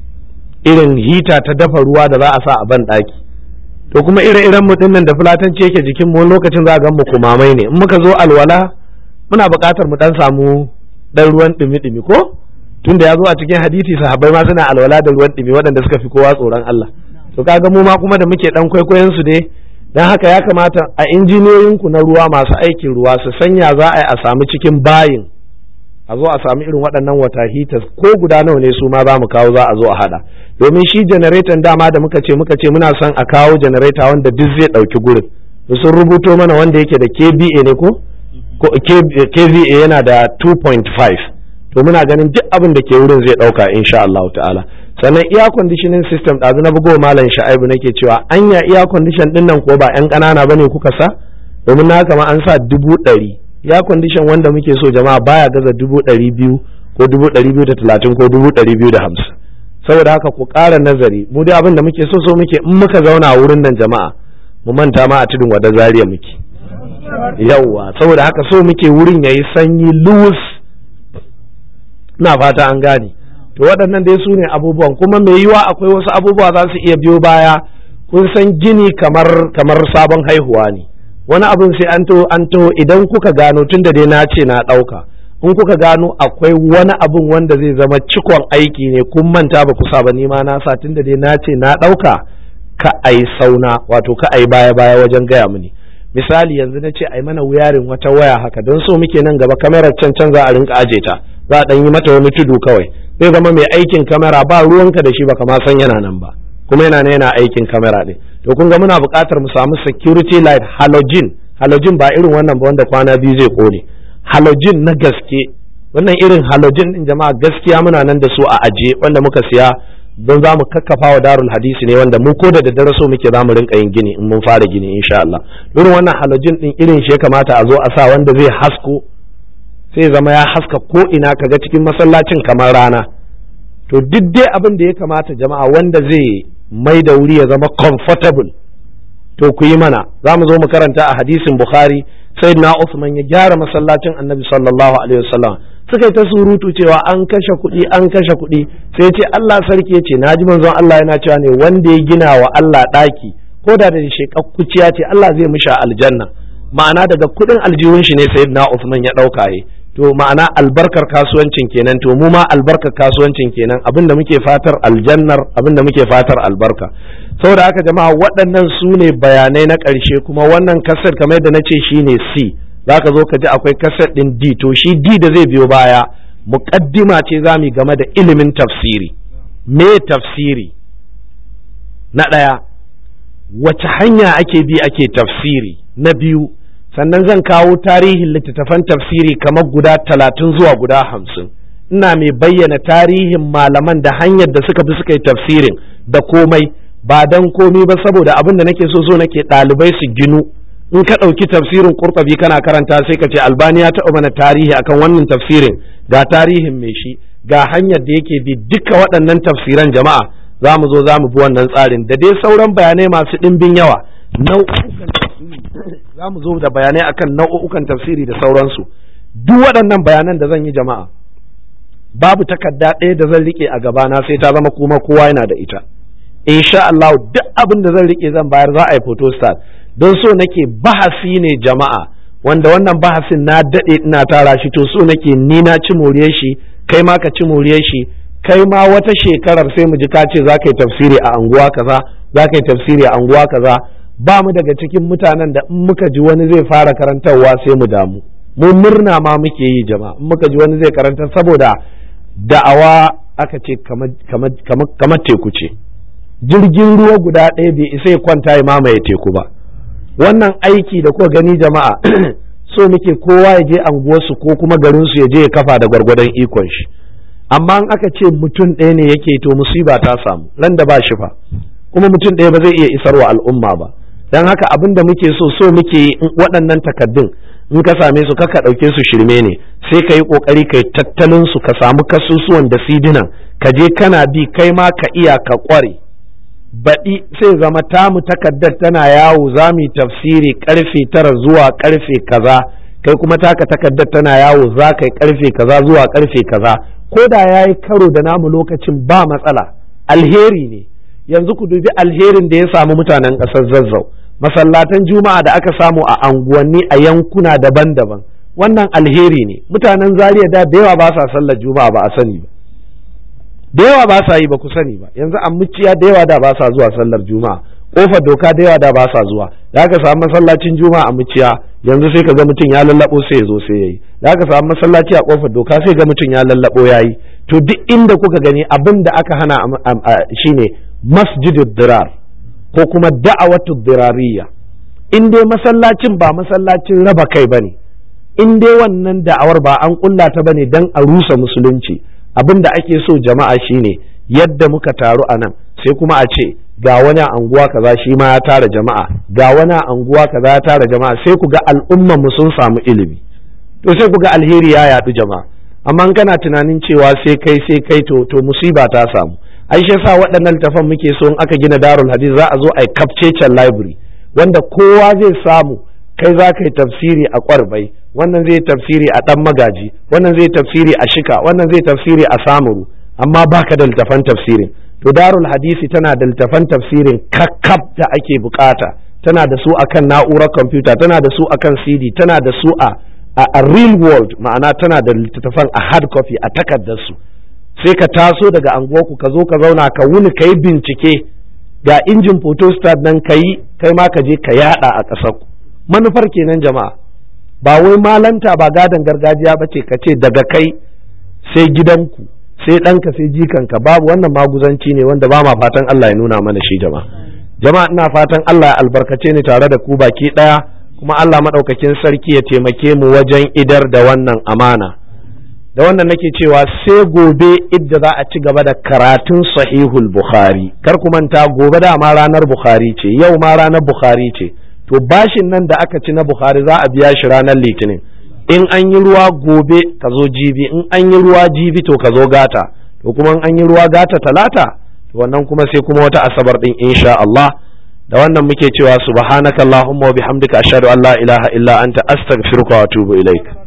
irin hita ta dafa ruwa da za a sa a ban ɗaki. To kuma ire-iren mu dinnan da fulatanci yake jikin mu lokacin za a gan mu kumamai ne, in muka zo alwala muna buƙatar mu dan samu dan ruwan ɗumi-ɗumi ko, tunda ya zo a cikin hadisi sahabbai ma suna alwala da ruwan ɗumi waɗanda suka fi kowa tsoron Allah. To kaga mu ma kuma da muke dan kwaikwayon su ne, dan haka ya kamata a injiniyoyinku na ruwa masu aikin ruwa su sanya za a yi a samu cikin bayin a zo a samu irin waɗannan wata hitas ko guda nawa ne su ma za mu kawo za a zo a haɗa, domin shi janareton dama da muka ce muna son a kawo janareta wanda duk zai ɗauki gurin. Sun rubuto mana wanda yake da KVA ne ko KVA yana da 2.5, to muna ganin duk abin da ke wurin zai ɗauka insha Allah ta'ala. Sannan air conditioning system ɗazu na bugo Malam Sha'ibu nake cewa anya air condition ɗin nan ko ba 'yan ƙanana bane kuka sa, domin na kama an sa 100,000 air condition wanda muke so jama'a baya gaza 200,000 ko 230 ko 250. Saboda haka ku ƙara nazari, mu dai abin da muke so muke in muka zauna wurin nan jama'a mu manta ma a tudun wada Zaria muke, yawwa. Saboda haka so muke wurin yayi sanyi luwus, na fata an gane. To waɗannan dai su ne abubuwan, kuma mai yiwa akwai wasu abubuwa za su iya biyo baya. Kun san gini kamar sabon haihuwa ne, wani abin sai an to idan kuka gano, tun da dai na ce na ɗauka, in kuka gano akwai wani abin wanda zai zama cikon aiki ne kun manta ba ku sa ba, ni ma na sa, tun da dai na ce na ɗauka, ka ai sauna, wato ka ai baya wajen gaya mini. Misali yanzu na ce ai mana wuyarin wata waya haka, don so muke nan gaba kamarar can za a rinka aje ta, za a ɗan yi mata wani tudu kawai, zai zama mai aikin kamera ba ruwanka da shi ba kama san yana nan ba, kuma yana aikin kamera ɗin. To kun ga muna buƙatar mu samu security light halogen ba irin wannan ba wanda kwana biyu zai kone, halogen na gaske. Wannan irin halogen din jama'a gaskiya muna nan da su a aje wanda muka siya don za mu kakkafa wa Darul Hadisi ne, wanda mu ko da daddare so muke za mu rinka yin gini in mun fara gini insha Allah. Irin wannan halogen din irin shi ya kamata a zo a sa wanda zai hasko, sai zama ya haska ko ina kaga cikin masallacin kamar rana. To duk dai abin da ya kamata jama'a wanda zai mai da wuri ya zama comfortable, to ku yi mana. Za mu zo mu karanta a hadisin Bukhari, sayyidina Uthman ya gyara masallacin Annabi sallallahu alaihi wasallam, suka yi ta surutu cewa an kashe kuɗi, sai ce Allah sarki ya ce naji manzon Allah yana cewa ne wanda ya gina wa Allah ɗaki ko da shekakkuciya ce Allah zai mishi aljanna. Ma'ana daga kuɗin aljihun shi ne sayyidina Uthman ya ɗauka to ma'ana albarkar kasuwancin kenan, to mu ma albarkar kasuwancin kenan, abinda muke fatar aljannar, abinda muke fatar albarka. Saboda haka jama'a waɗannan su ne bayanai na ƙarshe, kuma wannan kaset kamar yadda na ce shine C, zaka zo ka ji akwai kaset ɗin D, to shi D da zai biyo baya muƙaddima ce za mu game da ilimin tafsiri. Me tafsiri? Na ɗaya, wace hanya ake bi ake tafsiri? Na biyu, sannan zan kawo tarihin littattafan tafsiri kamar guda 30 zuwa guda 50. Ina mai bayyana tarihin malaman da hanyar da suka bi suka yi tafsirin da komai, ba dan komai ba saboda abin da nake so nake ɗalibai su ginu. In ka ɗauki tafsirin Qurtubi kana karanta sai ka ce Albani ya taɓa mana tarihi akan wannan tafsirin, ga tarihin mai shi, ga hanyar da yake bi. Duka waɗannan tafsiran jama'a za mu zo za mu bi wannan tsarin da dai sauran bayanai masu ɗimbin yawa. Nau'ukan tafsiri za mu zo da bayanai akan nau'ukan tafsiri da sauransu. Duk waɗannan bayanan da zan yi jama'a, babu takarda ɗaya da zan rike a gabana sai ta zama kuma kowa yana da ita. Insha Allah duk abin da zan rike zan bayar, za a yi photostat, don so nake bahasi ne jama'a, wanda wannan bahasin na daɗe ina tara shi, to so nake ni na ci moriyar shi, kai ma ka ci moriyar shi, kai ma wata shekarar sai mu ji ka ce za ka yi tafsiri a anguwa kaza, za ka yi tafsiri a anguwa kaza. Ba mu daga cikin mutanen da in muka ji wani zai fara karantarwa sai mu damu, mu murna ma muke yi jama'a in muka ji wani zai karanta, saboda da'awa aka ce kamar teku ce, jirgin ruwa guda ɗaya bai isa ya kwanta ya mamaye teku ba. Wannan aiki da kuka gani jama'a so muke kowa ya je anguwarsu ko kuma garinsu ya je ya kafa da gwargwadon ikon shi, amma in aka ce mutum ɗaya ne yake to musiba ta samu ran da ba shi fa, kuma mutum ɗaya ba zai iya isarwa al'umma ba. Don haka abin da muke so muke yi waɗannan takaddun in ka same su kaka ɗauke su shirme ne, sai ka yi ƙoƙari ka yi tattalin su, ka samu kasusuwan da sidinan ka je kana bi, kai ma ka iya ka ƙware. Baɗi sai zama tamu takaddar tana yawo, za mu yi tafsiri ƙarfe 9 zuwa ƙarfe kaza, kai kuma taka takaddar tana yawo za ka yi ƙarfe kaza zuwa ƙarfe kaza. Ko da ya yi karo da namu lokacin ba matsala, alheri ne. Yanzu ku dubi alherin da ya samu mutanen ƙasar Zazzau, masallatan juma'a da aka samu a anguwanni a yankuna daban-daban, wannan alheri ne. Mutanen Zaria da yawa ba sa sallar juma'a ba a sani ba, da yawa ba sa yi ba ku sani ba. Yanzu a muciya da yawa da ba sa zuwa sallar juma'a, kofar doka da yawa da ba sa zuwa. Da aka samu masallacin juma'a a muciya, yanzu sai ka ga mutum ya lallabo sai ya zo sai ya yi. Da aka samu masallaci a kofar doka sai ga mutum ya lallabo ya yi. To duk inda kuka gani abin da aka hana shine masjidud dirar ko kuma da'awatu dirariya. In dai masallacin ba masallacin raba kai bane, in dai wannan da'awar ba an kulla ta bane dan a rusa musulunci, abin da ake so jama'a shine yadda muka taru a nan sai kuma a ce ga wani anguwa kaza shi ma ya tara jama'a, ga wani anguwa kaza ya tara jama'a, sai ku ga al'umman mu sun samu ilimi, to sai ku ga alheri ya yadu jama'a. Amma in kana tunanin cewa sai kai to musiba ta samu. Ai shi yasa waɗannan littafan muke so in aka gina Darul Hadith za a zo a yi kafcecen library wanda kowa zai samu. Kai za ka yi tafsiri a Kwarbai, wannan zai tafsiri a Ɗan Magaji, wannan zai tafsiri a Shika, wannan zai tafsiri a Samuru, amma baka da littafan tafsirin. To Darul Hadisi tana da littafan tafsirin kakkab da ake bukata, tana da su akan na'urar kwamfuta, tana da su akan CD, tana da su a real world, ma'ana tana da littattafan a hard copy a takardar su. Sai ka taso daga anguwarku ka zo ka zauna ka wuni ka yi bincike, ga injin photostat nan ka yi, kai ma ka je ka yada a ƙasar ku. Manufar kenan jama'a, ba wai malanta ba gadon gargajiya ba ce ka ce daga kai sai gidanku sai ɗanka sai jikanka, babu, wannan maguzanci ne wanda ba ma fatan Allah ya nuna mana shi jama'a. Jama'a ina fatan Allah ya albarkace ni tare da ku baki ɗaya, kuma Allah maɗaukakin sarki ya taimake mu wajen idar da wannan amana. Da wannan nake cewa sai gobe idda za a ci gaba da karatun sahihul Bukhari. Kar ku manta gobe da ma ranar Bukhari ce, yau ma ranar Bukhari ce. To bashin nan da aka ci na Bukhari za a biya shi ranar Litinin. In an yi ruwa gobe ka zo jibi, in an yi ruwa jibi to ka zo gata, to kuma in an yi ruwa gata talata, to wannan kuma sai kuma wata asabar din insha Allah. Da wannan muke cewa subhanakallahumma wa bihamdika ashhadu an la ilaha illa anta astaghfiruka wa atubu ilaik.